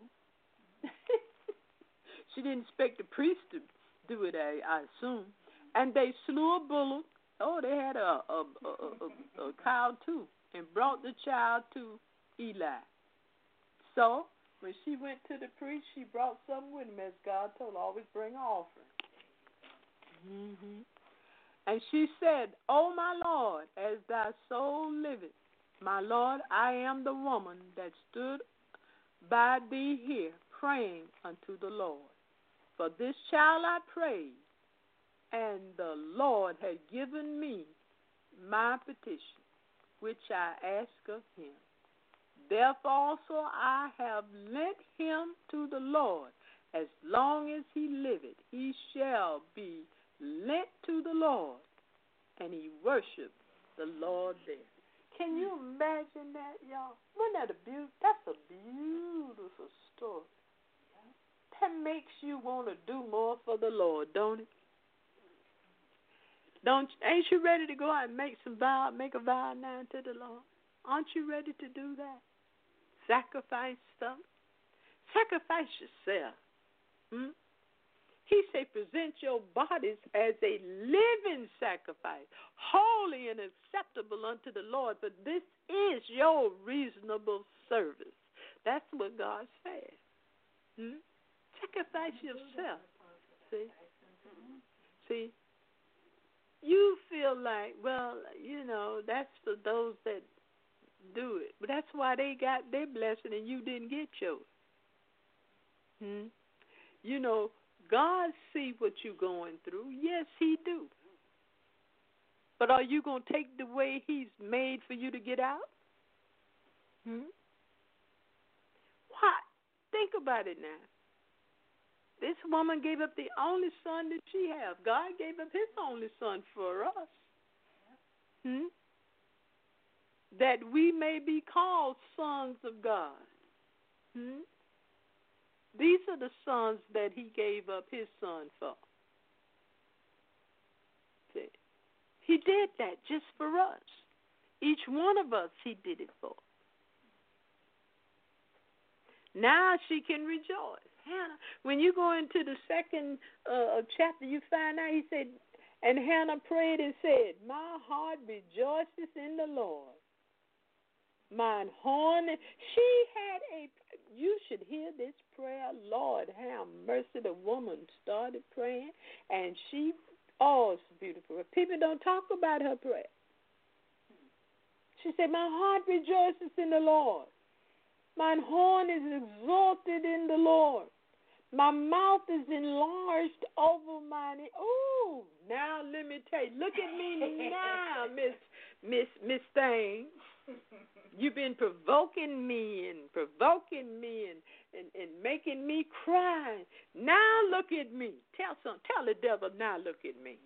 She didn't expect the priest to do it, I, I assume. And they slew a bullock. Oh, they had a, a, a, a, a cow, too, and brought the child to Eli. So, when she went to the priest, she brought something with him, as God told her, always bring an offering. Mm-hmm. And she said, O my Lord, as thy soul liveth, my Lord, I am the woman that stood by thee here, praying unto the Lord. For this child I prayed, and the Lord had given me my petition, which I ask of him. Therefore also I have lent him to the Lord. As long as he liveth, he shall be lent to the Lord. And he worshiped the Lord there. Can you imagine that, y'all? Wasn't that a beautiful? That's a beautiful story. That makes you want to do more for the Lord, don't it? Don't? Ain't you ready to go out and make some vow, make a vow now to the Lord? Aren't you ready to do that? Sacrifice stuff. Sacrifice yourself. Hmm? He said, present your bodies as a living sacrifice, holy and acceptable unto the Lord. But this is your reasonable service. That's what God said. Hmm? Sacrifice yourself. See? See? You feel like, well, you know, that's for those that do it. But that's why they got their blessing and you didn't get yours. Hmm? You know, God see what you're going through. Yes, he do. But are you going to take the way he's made for you to get out? Hmm? What? Think about it now. This woman gave up the only son that she has. God gave up his only son for us. Hmm? That we may be called sons of God. Hmm? These are the sons that he gave up his son for. See? He did that just for us. Each one of us he did it for. Now she can rejoice. Hannah, when you go into the second uh, chapter, you find out he said, and Hannah prayed and said, my heart rejoices in the Lord. Mine horn, she had a, you should hear this prayer, Lord, have mercy. The woman started praying, and she, oh, it's beautiful. People don't talk about her prayer. She said, my heart rejoices in the Lord. Mine horn is exalted in the Lord. My mouth is enlarged over mine. Oh, now let me tell you. Look at me now, Miss Miss Miss Thing. You've been provoking me and provoking me and, and, and making me cry. Now look at me. Tell some. Tell the devil. Now look at me.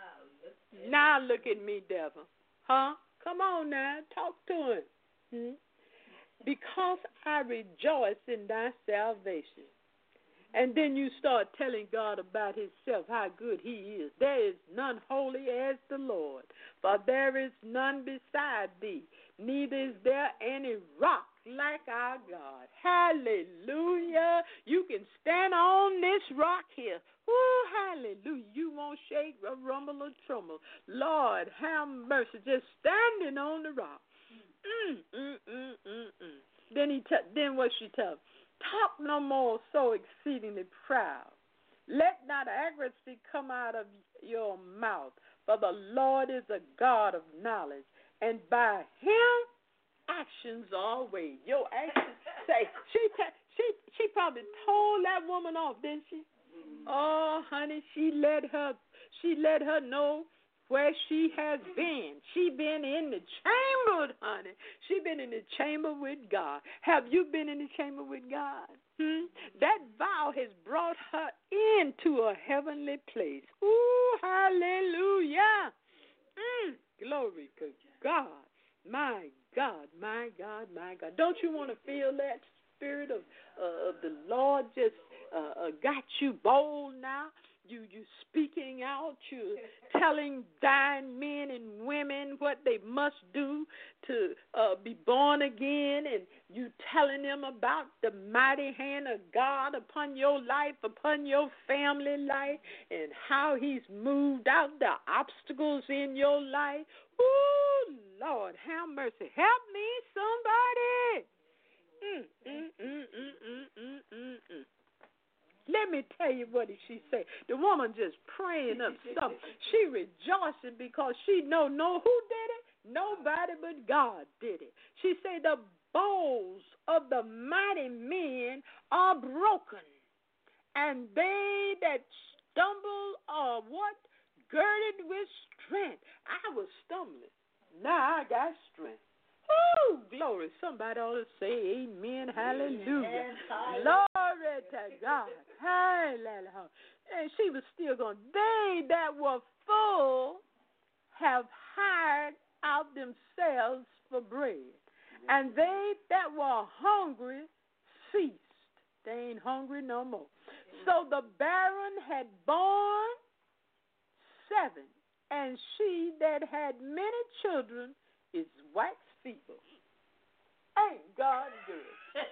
Now look at me, devil. Huh? Come on now. Talk to him. Hmm? Because I rejoice in thy salvation. And then you start telling God about himself, how good he is. There is none holy as the Lord, for there is none beside thee, neither is there any rock like our God. Hallelujah. You can stand on this rock here. Woo, hallelujah. You won't shake, rumble, or tremble. Lord, have mercy. Just standing on the rock. Mm, mm, mm, mm, mm. Then he t- then what she tell him? Talk no more so exceedingly proud. Let not arrogancy come out of your mouth, for the Lord is a God of knowledge, and by him actions are weighed. Your actions say she t- she she probably told that woman off, didn't she? Oh, honey, she let her she let her know where she has been. She been in the chamber, honey. She been in the chamber with God. Have you been in the chamber with God? Hmm? That vow has brought her into a heavenly place. Ooh, hallelujah. Mm, glory to God. My God, my God, my God. Don't you want to feel that spirit of, uh, of the Lord just uh, uh, got you bold now? You you speaking out, you telling dying men and women what they must do to uh, be born again, and you telling them about the mighty hand of God upon your life, upon your family life, and how He's moved out the obstacles in your life. Ooh, Lord, have mercy. Help me, somebody. Mm, mm, mm, mm, mm, mm, mm, mm. Let me tell you what did she say. The woman just praying up something. She rejoicing because she know, know who did it? Nobody but God did it. She said the bows of the mighty men are broken, and they that stumble are what? Girded with strength. I was stumbling. Now I got strength. Oh, glory. Somebody ought to say amen, hallelujah. Glory to God. Hallelujah. And she was still going, they that were full have hired out themselves for bread. And they that were hungry feast. They ain't hungry no more. So the barren had borne seven, and she that had many children is wax feeble. Ain't God good?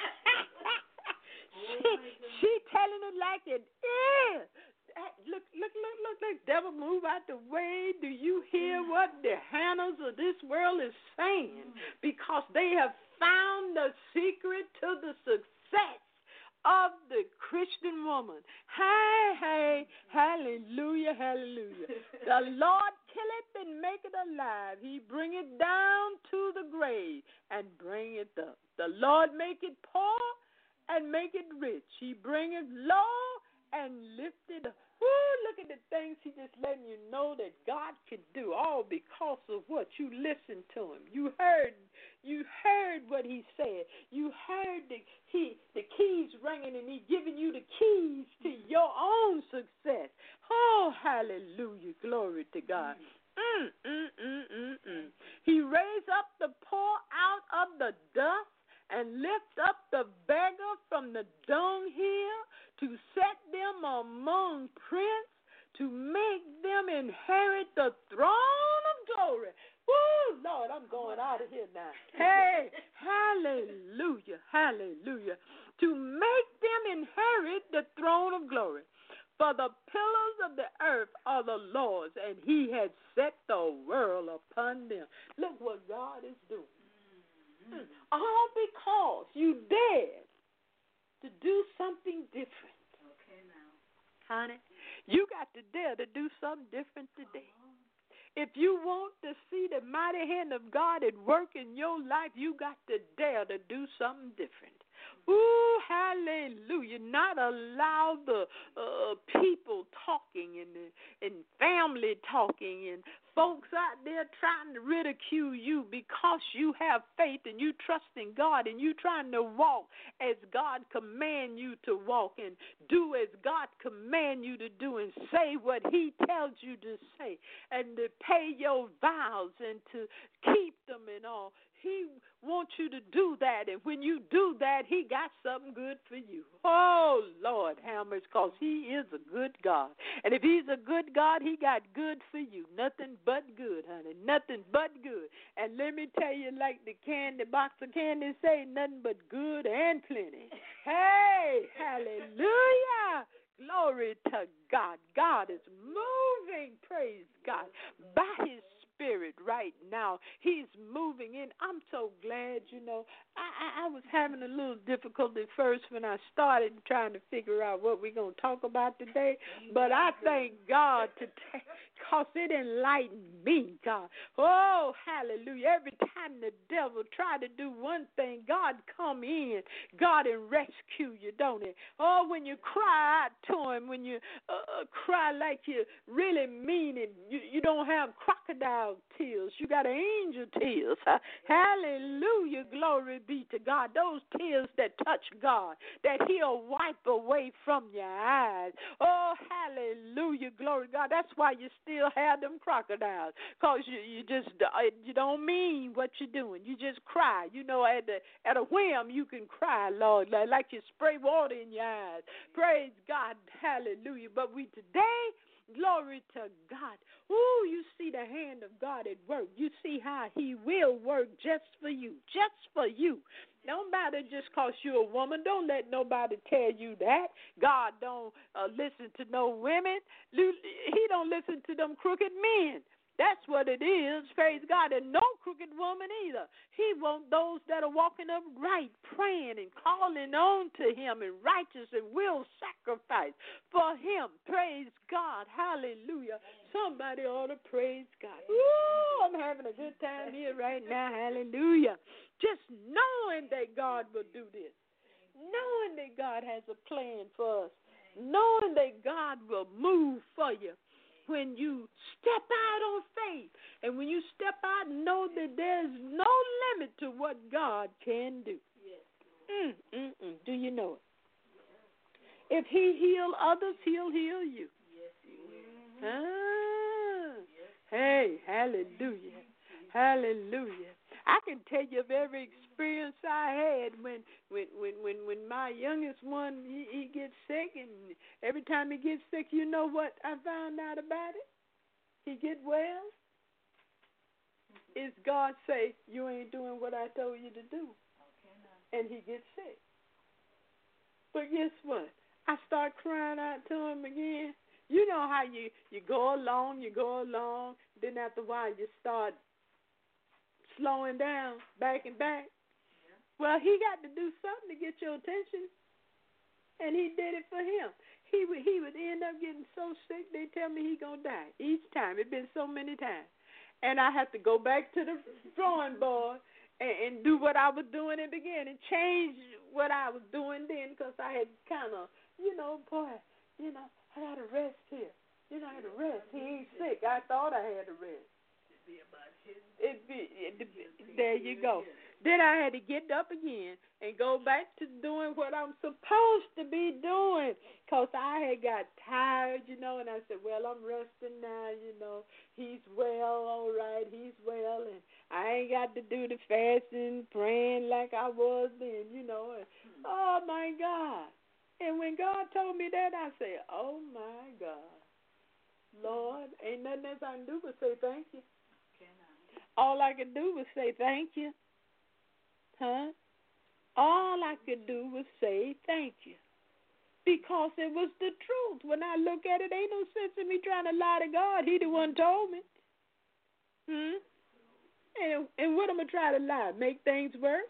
she, she telling it like it is. Look, look, look, look, look. Devil, move out the way. Do you hear what the Hannahs of this world is saying? Because they have found the secret to the success of the Christian woman. Hey, hey, hallelujah, hallelujah. The Lord killeth and maketh alive. He bringeth down to the grave and bringeth up. The Lord maketh poor and maketh rich. He bringeth low and lifted up. Woo, look at the things He just letting you know that God can do, all because of what you listened to Him. You heard, you heard what He said. You heard the he the keys ringing, and He giving you the keys to your own success. Oh, hallelujah, glory to God. Mm, mm, mm, mm, mm. He raised up the poor out of the dust and lift up the beggar from the dunghill, to set them among princes, to make them inherit the throne of glory. Woo, Lord, I'm going out of here now. Hey, hallelujah, hallelujah. To make them inherit the throne of glory. For the pillars of the earth are the Lord's, and He has set the world upon them. Look what God is doing. Mm. All because you dared to do something different. Okay, now. Honey, you got to dare to do something different today. If you want to see the mighty hand of God at work in your life, you got to dare to do something different. Ooh, hallelujah. Not allow the uh, people talking and, and family talking and folks out there trying to ridicule you because you have faith and you trust in God and you trying to walk as God command you to walk and do as God command you to do and say what He tells you to say and to pay your vows and to keep them and all. He wants you to do that, and when you do that, He got something good for you. Oh, Lord, hammers, because He is a good God. And if He's a good God, He got good for you. Nothing but good, honey. Nothing but good. And let me tell you, like the candy box of candy say, nothing but good and plenty. Hey, hallelujah. Glory to God. God is moving, praise God, by His Spirit right now. He's moving in. I'm so glad, you know. I, I, I was having a little difficulty first when I started trying to figure out what we're going to talk about today. But I thank God today because it enlightened me, God. Oh, hallelujah. Every time the devil tried to do one thing, God come in, God, and rescue you, don't it? Oh, when you cry out to Him, when you uh, cry like you really mean it, you, you don't have crocodile dog tears. You got angel tears. Uh, hallelujah. Glory be to God. Those tears that touch God, that he'll wipe away from your eyes. Oh, hallelujah. Glory to God. That's why you still have them crocodiles, because you, you just you don't mean what you're doing. You just cry. You know, at the, at a whim, you can cry, Lord, like you spray water in your eyes. Praise God. Hallelujah. But we today, glory to God. Ooh, you see the hand of God at work. You see how he will work just for you, just for you. Don't matter just because you're a woman. Don't let nobody tell you that. God don't uh, listen to no women. He don't listen to them crooked men. That's what it is, praise God, and no crooked woman either. He wants those that are walking upright, praying and calling on to him and righteous and will sacrifice for him. Praise God, hallelujah. Somebody ought to praise God. Ooh, I'm having a good time here right now, hallelujah. Just knowing that God will do this, knowing that God has a plan for us, knowing that God will move for you. When you step out on faith, and when you step out, know that there's no limit to what God can do. Mm, mm, mm. Do you know it? If he heal others, he'll heal you. Ah, hey, hallelujah, hallelujah. I can tell you of every experience I had when when when when, when my youngest one, he, he gets sick, and every time he gets sick, you know what I found out about it? He get well. Is God say, you ain't doing what I told you to do. And he gets sick. But guess what? I start crying out to him again. You know how you, you go along, you go along, then after a while you start slowing down, backing back. Yeah. Well, he got to do something to get your attention, and he did it for him. He would he would end up getting so sick, they tell me he gonna die each time. It's been so many times, and I have to go back to the drawing board and, and do what I was doing in the beginning, change what I was doing then, because I had kind of, you know, boy, you know, I got to rest here. You know, I had to rest. He ain't sick. I thought I had to rest. It be, it be, there you go. Then I had to get up again and go back to doing what I'm supposed to be doing, because I had got tired, you know, and I said, well, I'm resting now, you know. He's well, all right, he's well, and I ain't got to do the fasting, praying like I was then, you know. And, oh, my God. And when God told me that, I said, oh, my God. Lord, ain't nothing else I can do but say thank you. All I could do was say thank you. Huh? All I could do was say thank you. Because it was the truth. When I look at it, ain't no sense in me trying to lie to God. He the one told me. Hmm? And, and what am I trying to lie? Make things worse?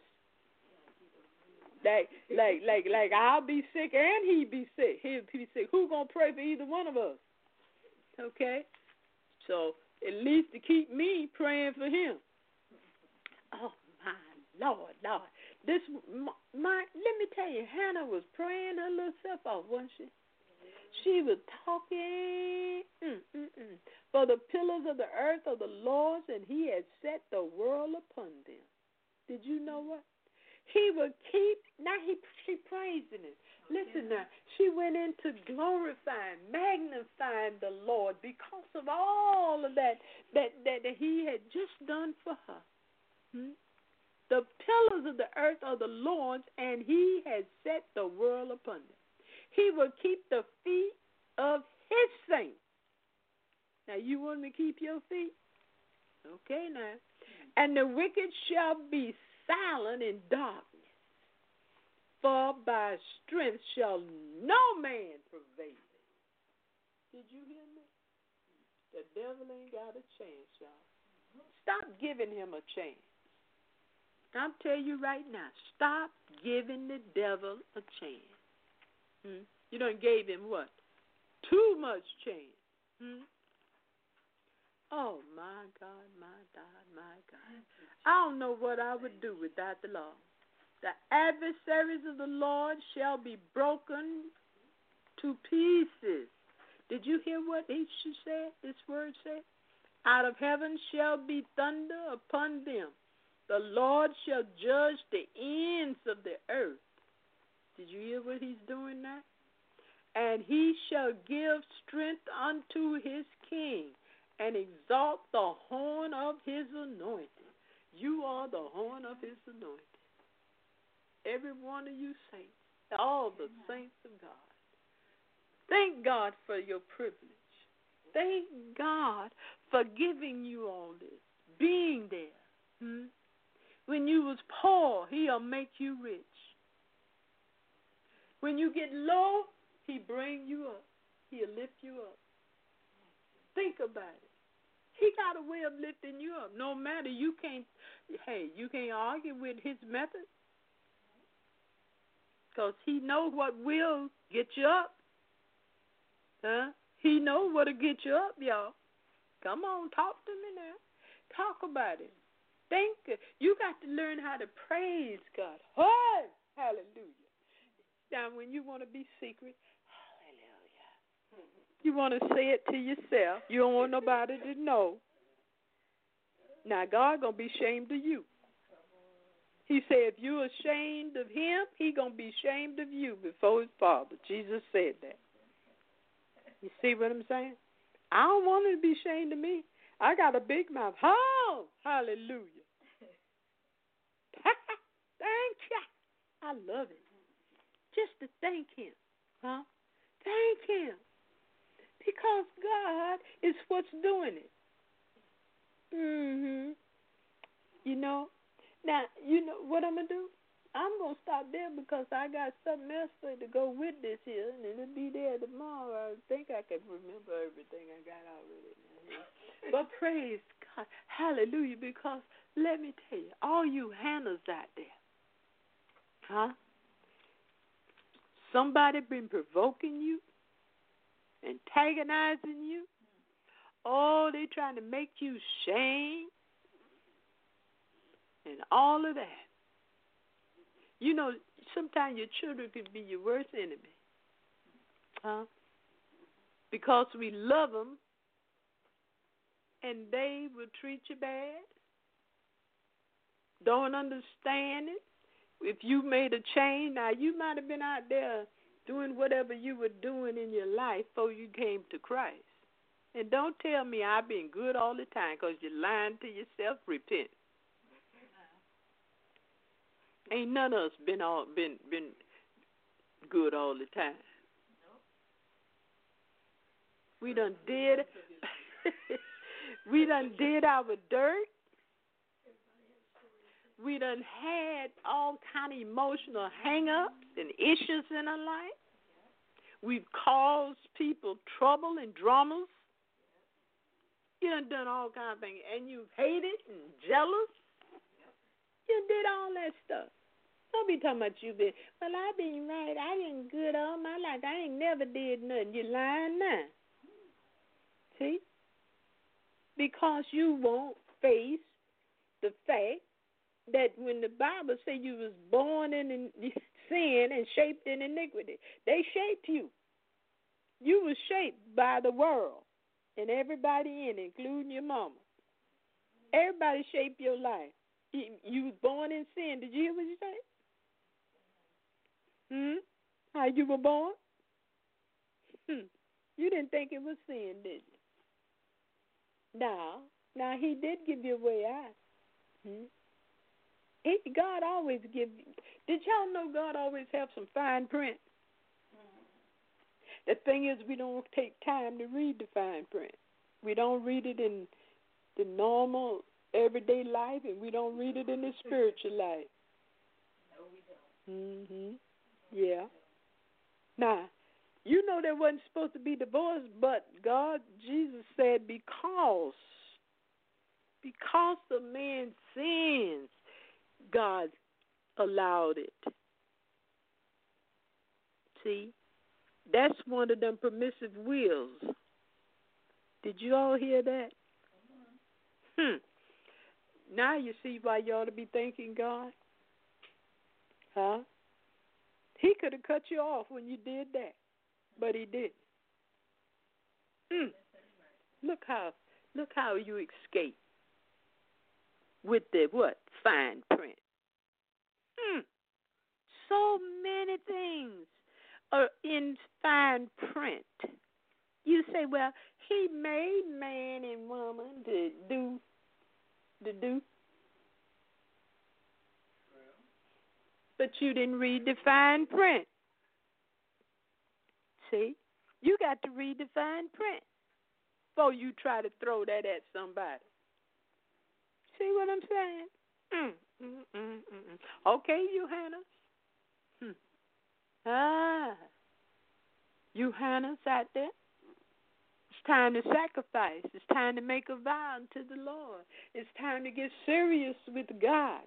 Like, like, like, like I'll be sick and he be sick. He'll be sick. Who gonna pray for either one of us? Okay? So, at least to keep me praying for him. Oh, my Lord, Lord. This, my, my, let me tell you, Hannah was praying her little self off, wasn't she? She was talking. Mm, mm, mm. For the pillars of the earth are the Lord's, and he has set the world upon them. Did you know what? He will keep, now he, she praising him. Listen now, she went into glorifying, magnifying the Lord because of all of that that, that, that he had just done for her. Hmm? The pillars of the earth are the Lord's, and he has set the world upon them. He will keep the feet of his saints. Now, you want me to keep your feet? Okay, now. And the wicked shall be silent in darkness. For by strength shall no man prevail. Did you hear me? The devil ain't got a chance, y'all. Stop giving him a chance. I'm telling you right now, stop giving the devil a chance. Hmm? You done gave him what? Too much chance. Hmm? Oh, my God, my God, my God. I don't know what I would do without the law. The adversaries of the Lord shall be broken to pieces. Did you hear what he said, this word said? Out of heaven shall be thunder upon them. The Lord shall judge the ends of the earth. Did you hear what he's doing now? And he shall give strength unto his king and exalt the horn of his anointed. You are the horn of his anointed. Every one of you saints, all the saints of God. Thank God for your privilege. Thank God for giving you all this, being there. Hmm? When you was poor, he'll make you rich. When you get low, he bring you up. He'll lift you up. Think about it. He got a way of lifting you up. No matter, you can't, hey, you can't argue with his method. Because he knows what will get you up. Huh? He knows what'll get you up, y'all. Come on, talk to me now. Talk about it. Think. You got to learn how to praise God. Hey! Hallelujah. Now, when you want to be secret, hallelujah. You want to say it to yourself. You don't want nobody to know. Now, God going to be ashamed of you. He said, if you're ashamed of him, he going to be ashamed of you before his Father. Jesus said that. You see what I'm saying? I don't want him to be ashamed of me. I got a big mouth. Oh, hallelujah. Thank you. I love it. Just to thank him. Huh? Thank him. Because God is what's doing it. Mm-hmm. You know, now, you know what I'm going to do? I'm going to stop there because I got something else to go with this here, and it'll be there tomorrow. I think I can remember everything I got already. But praise God. Hallelujah, because let me tell you, all you Hannahs out there, huh? Somebody been provoking you, antagonizing you. Oh, they trying to make you shame and all of that. You know, sometimes your children can be your worst enemy. Huh? Because we love them and they will treat you bad. Don't understand it. If you made a change, now you might have been out there doing whatever you were doing in your life before you came to Christ. And don't tell me I've been good all the time because you're lying to yourself. Repent. Ain't none of us been all been been good all the time. We done did we done did our dirt. We done had all kind of emotional hang-ups and issues in our life. We've caused people trouble and dramas. You done done all kind of things. And you've hated and jealous. You did all that stuff. Don't be talking about you been, well, I been right. I been good all my life. I ain't never did nothing. You lying now. See? Because you won't face the fact that when the Bible says you was born in sin and shaped in iniquity, they shaped you. You was shaped by the world and everybody in it, including your mama. Everybody shaped your life. You was born in sin. Did you hear what you said? Hmm? How you were born? Hmm. You didn't think it was sin, did you? Now, now he did give you a way out. Hmm? He, God always give you. Did y'all know God always have some fine print? The thing is, we don't take time to read the fine print. We don't read it in the normal everyday life, and we don't read it in the spiritual life. No, we don't. Mm-hmm. Yeah. Now, you know there wasn't supposed to be divorce, but God, Jesus said, because, because the man's sins, God allowed it. See? That's one of them permissive wills. Did you all hear that? Hmm. Now you see why you ought to be thanking God? Huh? He could have cut you off when you did that, but he didn't. Hmm. Look how Look how you escape with the what? Fine print. Hmm. So many things are in fine print. You say, well, he made man and woman to do, to do. But you didn't read the fine print. See? You got to read the fine print before you try to throw that at somebody. See what I'm saying? Mm, mm, mm, mm, mm. Okay, you Hannahs. Hmm. Ah. You Hannahs out there. It's time to sacrifice. It's time to make a vow unto the Lord. It's time to get serious with God.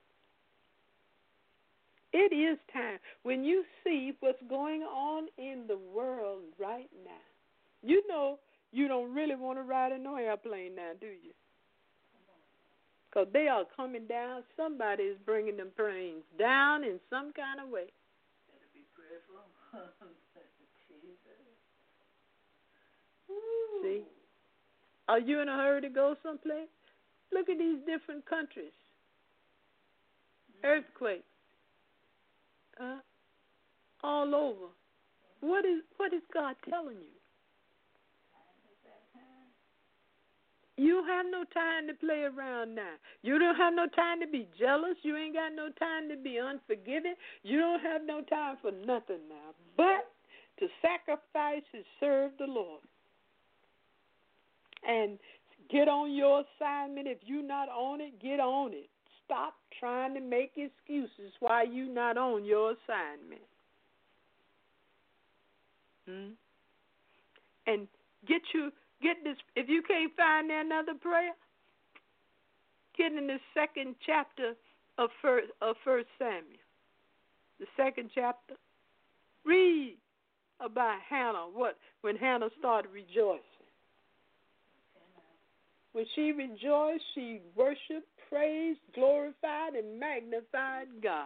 It is time. When you see what's going on in the world right now, you know you don't really want to ride in no airplane now, do you? Because they are coming down. Somebody is bringing them planes down in some kind of way. Better be prayerful. See? Are you in a hurry to go someplace? Look at these different countries. Earthquakes. Uh, all over. What is what is God telling you? You have no time to play around now. You don't have no time to be jealous. You ain't got no time to be unforgiving. You don't have no time for nothing now but to sacrifice and serve the Lord. And get on your assignment. If you're not on it, get on it. Stop trying to make excuses why you're not on your assignment. Hmm? And get you get this. If you can't find another prayer, get in the second chapter of first of First Samuel. The second chapter. Read about Hannah. What when Hannah started rejoicing. When she rejoiced, she worshiped, praised, glorified, and magnified God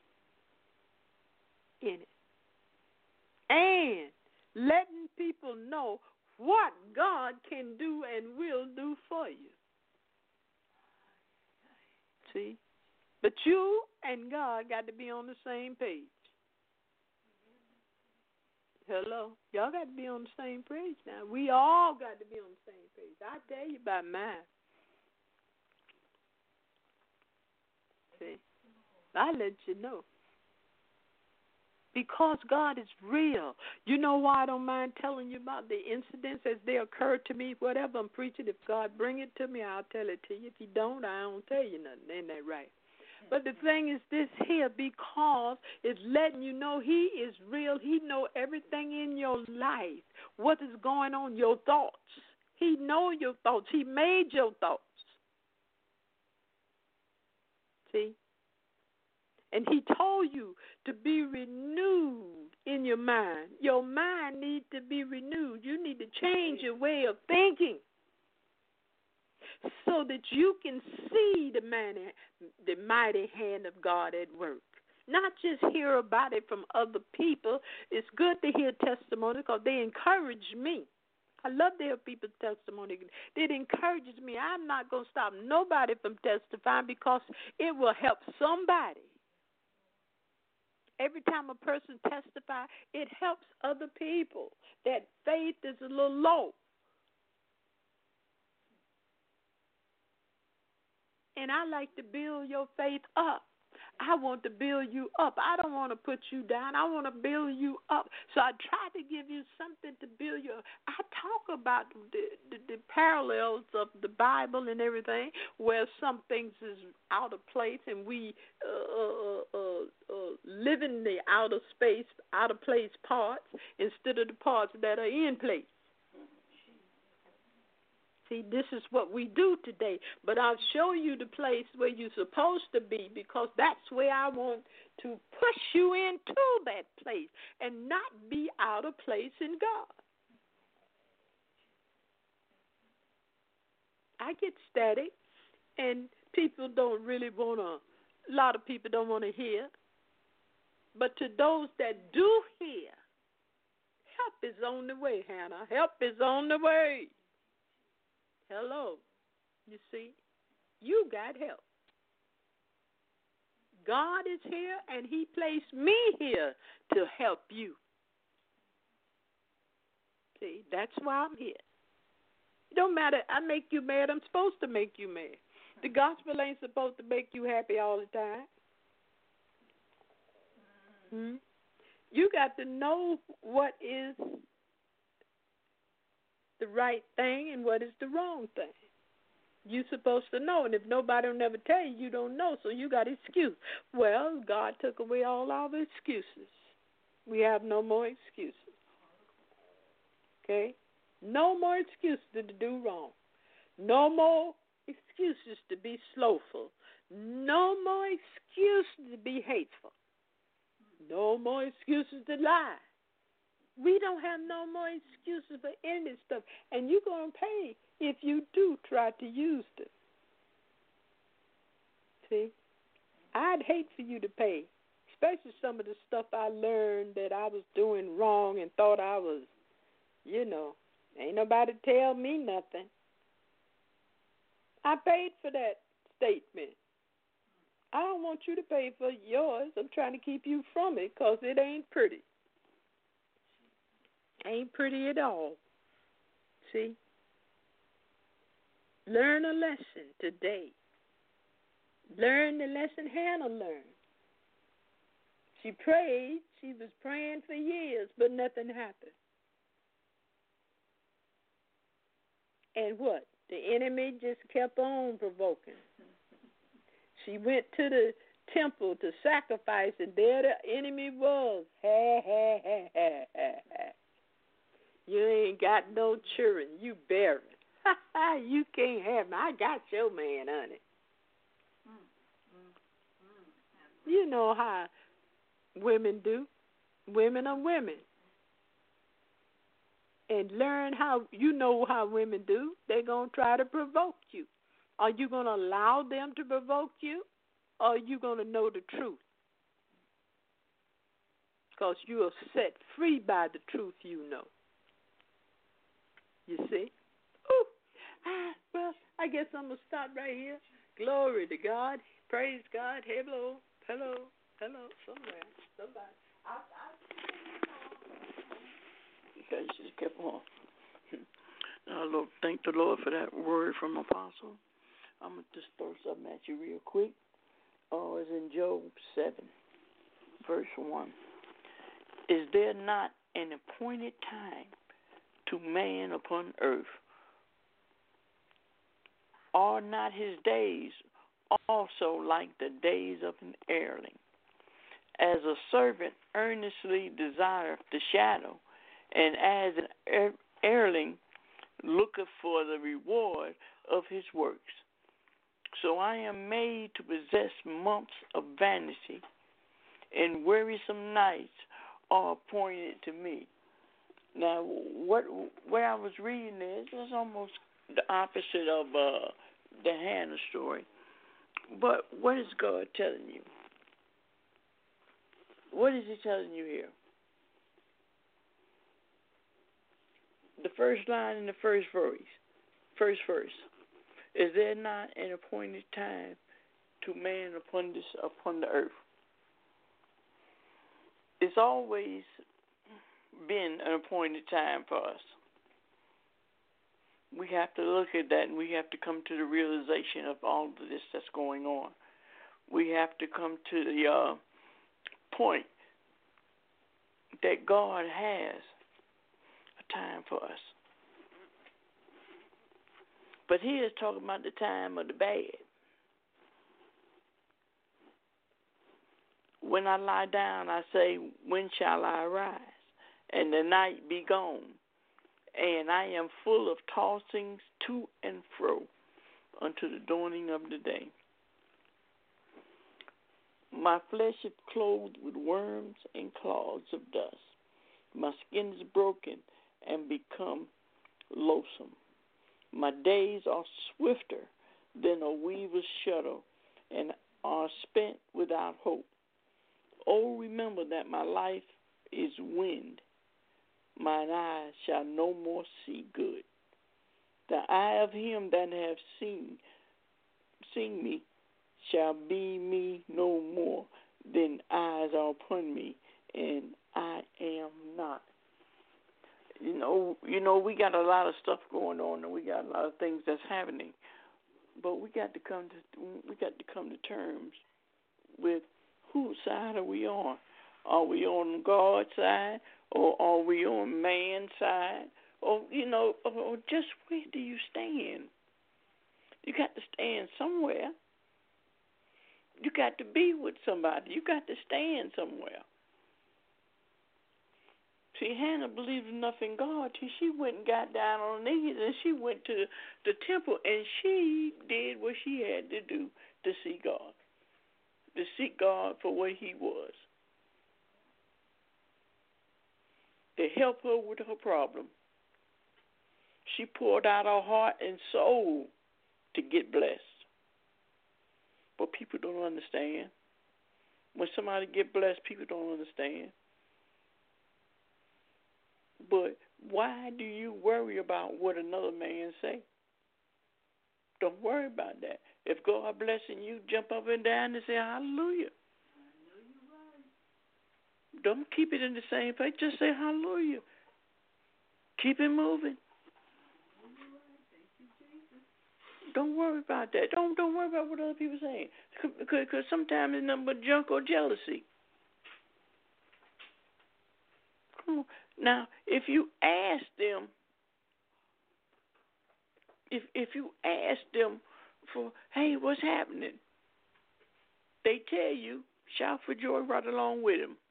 in it. And letting people know what God can do and will do for you. See? But you and God got to be on the same page. Hello? Y'all got to be on the same page now. We all got to be on the same page. I tell you about mine. See? I let you know. Because God is real. You know why I don't mind telling you about the incidents as they occur to me? Whatever I'm preaching, if God bring it to me, I'll tell it to you. If He don't, I don't tell you nothing. Ain't that right? But the thing is this here, because it's letting you know He is real. He know everything in your life. What is going on, your thoughts. He know your thoughts. He made your thoughts. See? And He told you to be renewed in your mind. Your mind needs to be renewed. You need to change your way of thinking so that you can see the mighty, the mighty hand of God at work. Not just hear about it from other people. It's good to hear testimony because they encourage me. I love to hear people's testimony. It encourages me. I'm not going to stop nobody from testifying because it will help somebody. Every time a person testifies, it helps other people. That faith is a little low. And I like to build your faith up. I want to build you up. I don't want to put you down. I want to build you up. So I try to give you something to build you up. I talk about the, the, the parallels of the Bible and everything, where some things is out of place and we uh, uh, uh, uh, live in the outer space, out of place parts instead of the parts that are in place. See, this is what we do today. But I'll show you the place where you're supposed to be because that's where I want to push you into that place and not be out of place in God. I get static, and people don't really want to, a lot of people don't want to hear. But to those that do hear, help is on the way, Hannah. Help is on the way. Hello. You see, you got help. God is here, and He placed me here to help you. See, that's why I'm here. It don't matter. I make you mad. I'm supposed to make you mad. The gospel ain't supposed to make you happy all the time. Hmm? You got to know what is the right thing and what is the wrong thing. You're supposed to know, and if nobody will never tell you, you don't know, so you got excuse. Well, God took away all our excuses. We have no more excuses. Okay? No more excuses to do wrong. No more excuses to be slowful. No more excuses to be hateful. No more excuses to lie. We don't have no more excuses for any of this stuff. And you're going to pay if you do try to use them. See? I'd hate for you to pay, especially some of the stuff I learned that I was doing wrong and thought I was, you know, ain't nobody tell me nothing. I paid for that statement. I don't want you to pay for yours. I'm trying to keep you from it because it ain't pretty. Ain't pretty at all. See? Learn a lesson today. Learn the lesson Hannah learned. She prayed. She was praying for years, but nothing happened. And what? The enemy just kept on provoking. She went to the temple to sacrifice, and there the enemy was. Ha, ha, ha, ha, ha, ha. You ain't got no children. You barren. You can't have me. I got your man, honey. You know how women do. Women are women. And learn how, you know how women do. They're going to try to provoke you. Are you going to allow them to provoke you? Or are you going to know the truth? Because you are set free by the truth you know. You see? Ooh. Ah, well, I guess I'm going to stop right here. Glory to God. Praise God. Hello. Hello. Hello. Somewhere. Somebody. I, I... Okay, she just kept on. Uh, Lord, thank the Lord for that word from Apostle. I'm going to just throw something at you real quick. Oh, uh, it's in Job seven, verse one. Is there not an appointed time to man upon earth? Are not his days also like the days of an erling? As a servant earnestly desireth the shadow, and as an erling looketh for the reward of his works. So I am made to possess months of vanity, and wearisome nights are appointed to me. Now, what where I was reading this is almost the opposite of uh, the Hannah story. But what is God telling you? What is He telling you here? The first line in the first verse, first verse. Is there not an appointed time to man upon this upon the earth? It's always been an appointed time for us. We have to look at that, and we have to come to the realization of all of this that's going on. We have to come to the uh, point that God has a time for us. But he is talking about the time of the bad. When I lie down, I say, when shall I arise? And the night be gone. And I am full of tossings to and fro unto the dawning of the day. My flesh is clothed with worms and clods of dust. My skin is broken and become loathsome. My days are swifter than a weaver's shuttle and are spent without hope. Oh, remember that my life is wind. Mine eyes shall no more see good. The eye of him that hath seen seen me shall be me no more. Then eyes are upon me, and I am not. You know, you know, we got a lot of stuff going on, and we got a lot of things that's happening. But we got to come to we got to come to terms with whose side are we on? Are we on God's side, or are we on man's side? Or, you know, or just where do you stand? You got to stand somewhere. You got to be with somebody. You got to stand somewhere. See, Hannah believed enough in God. She, she went and got down on her knees, and she went to the temple, and she did what she had to do to see God, to seek God for what he was, to help her with her problem. She poured out her heart and soul to get blessed. But people don't understand. When somebody get blessed, people don't understand. But why do you worry about what another man say? Don't worry about that. If God blessing you, jump up and down and say hallelujah. Don't keep it in the same place. Just say hallelujah. Keep it moving. Don't worry about that. Don't don't worry about what other people are saying. Because sometimes it's nothing but junk or jealousy. Come on. Now, if you ask them, if if you ask them for, hey, what's happening? They tell you, shout for joy right along with them.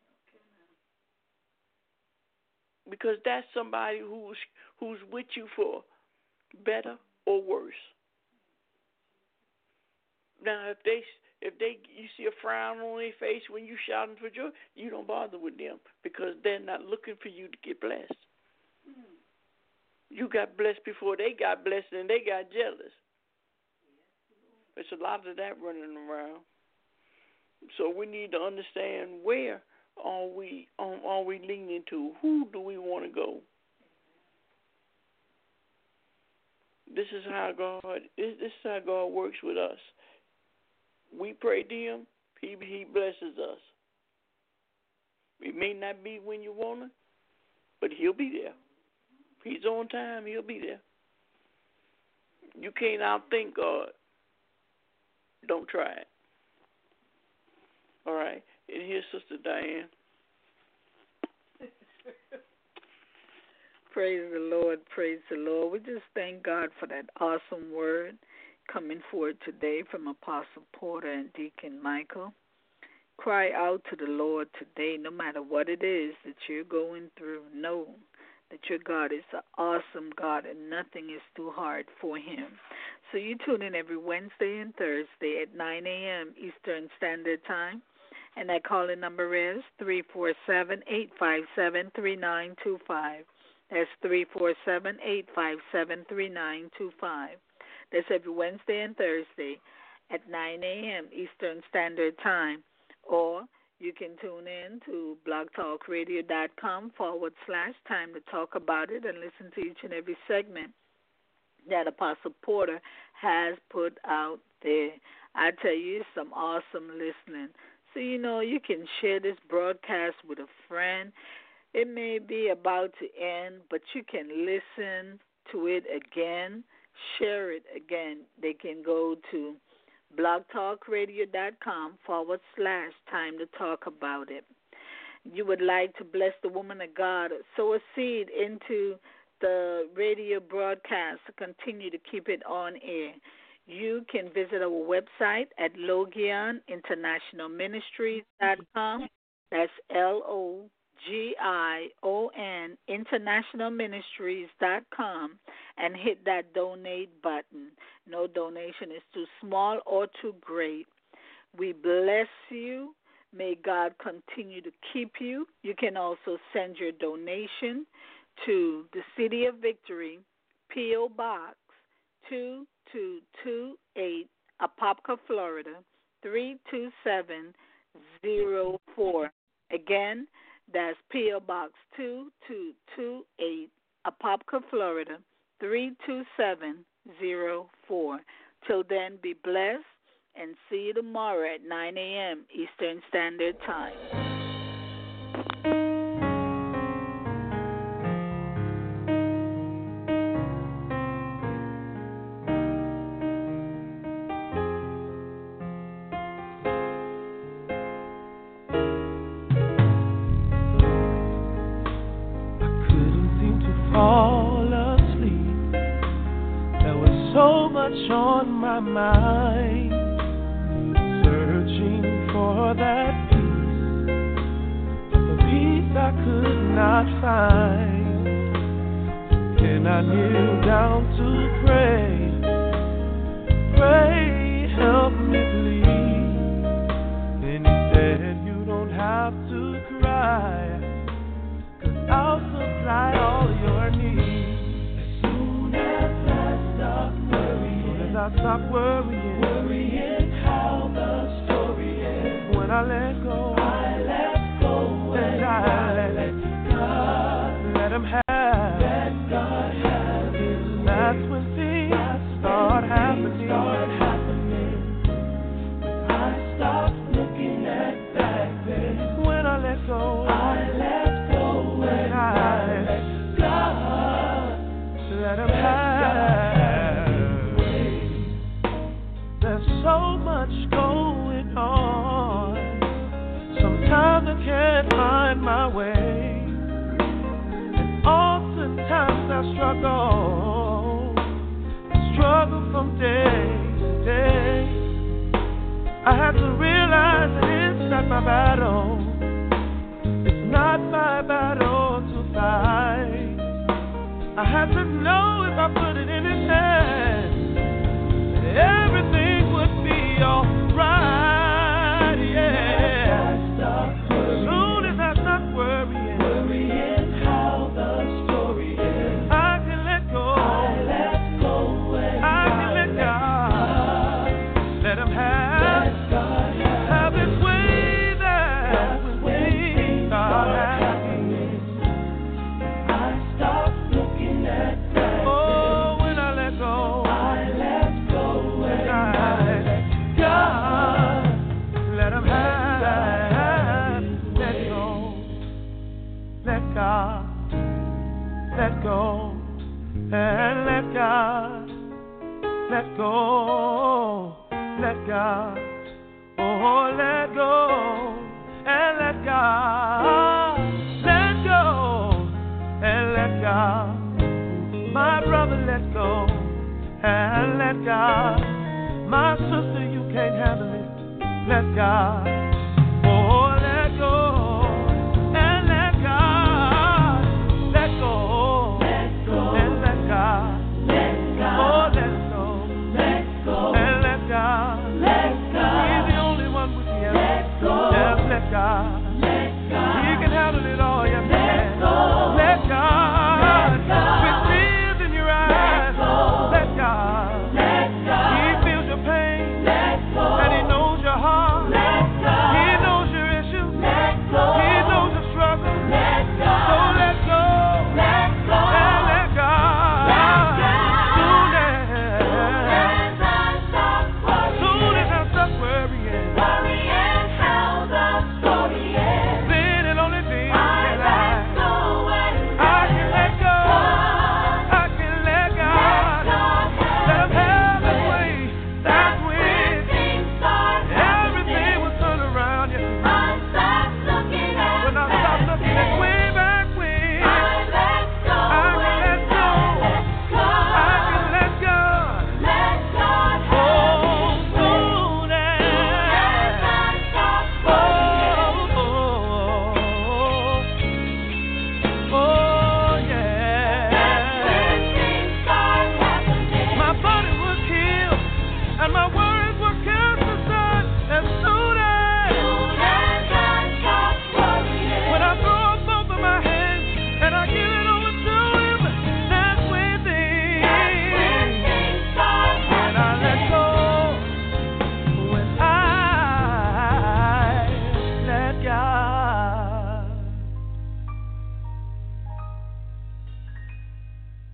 Because that's somebody who's who's with you for better or worse. Now, if they if they you see a frown on their face when you shouting for joy, you don't bother with them because they're not looking for you to get blessed. Mm. You got blessed before they got blessed, and they got jealous. There's a lot of that running around. So we need to understand where are we um, are we leaning to? Who do we want to go? This is how God. This is how God works with us. We pray to him, he, he blesses us. It may not be when you want it, but he'll be there. If he's on time, he'll be there. You can't outthink God. Don't try it. All right. And here's Sister Diane. Praise the Lord. Praise the Lord. We just thank God for that awesome word coming forward today from Apostle Porter and Deacon Michael. Cry out to the Lord today, no matter what it is that you're going through. Know that your God is an awesome God and nothing is too hard for him. So you tune in every Wednesday and Thursday at nine a.m. Eastern Standard Time. And that calling number is three four seven, eight five seven, three nine two five. That's three four seven, eight five seven, three nine two five. That's every Wednesday and Thursday at nine a.m. Eastern Standard Time. Or you can tune in to blogtalkradio.com forward slash time to talk about it and listen to each and every segment that Apostle Porter has put out there. I tell you, it's some awesome listening. So, you know, you can share this broadcast with a friend. It may be about to end, but you can listen to it again, share it again. They can go to blogtalkradio.com forward slash time to talk about it. You would like to bless the woman of God, sow a seed into the radio broadcast to continue to keep it on air. You can visit our website at Logion International Ministries dot com. That's L O G I O N International Ministries dot com and hit that donate button. No donation is too small or too great. We bless you. May God continue to keep you. You can also send your donation to the City of Victory, P O. Box two two two eight, Apopka, Florida, three two seven zero four. Again, that's P O. Box two two two eight, Apopka, Florida, three two seven zero four. Till then, be blessed, and see you tomorrow at nine a.m. Eastern Standard Time. On my mind, searching for that peace, the peace I could not find. Then I kneel down to pray, pray, help me please. Then he said, you don't have to cry, 'cause I'll supply all your needs. I stop worrying, worrying how the story ends. When I let go, I let go, and I let, let God, let Him have, let God have His way. That's when things That's start when happening. Things start happening. I stop looking at back then. When I let go, I let go, and I let God, let Him have. So much going on. Sometimes I can't find my way, and oftentimes I struggle, struggle from day to day. I had to realize that it's not my battle, it's not my battle to fight. I had to know if I put it in His hands, that everything alright, yeah. As soon as I stop worrying, worrying how the story is, I can let go. I let go, and I can let God. Let Him have, let God have, have His way. That's when things start happening. I stop looking at that. Oh, when I let go, I let go, and I. God, let Him have, let go, let God, let go, and let God, let go, let God, oh, let go, and let God, let go, and let God, my brother, let go, and let God, my sister, you can't handle it. Let God. Oh, let go. And let God. Let go. Let go. And let God. Let God. Oh, let go. Let go. And let God. Let God. He's the only one with the answer. Let go. Yes, let God. Let God. He can handle it all.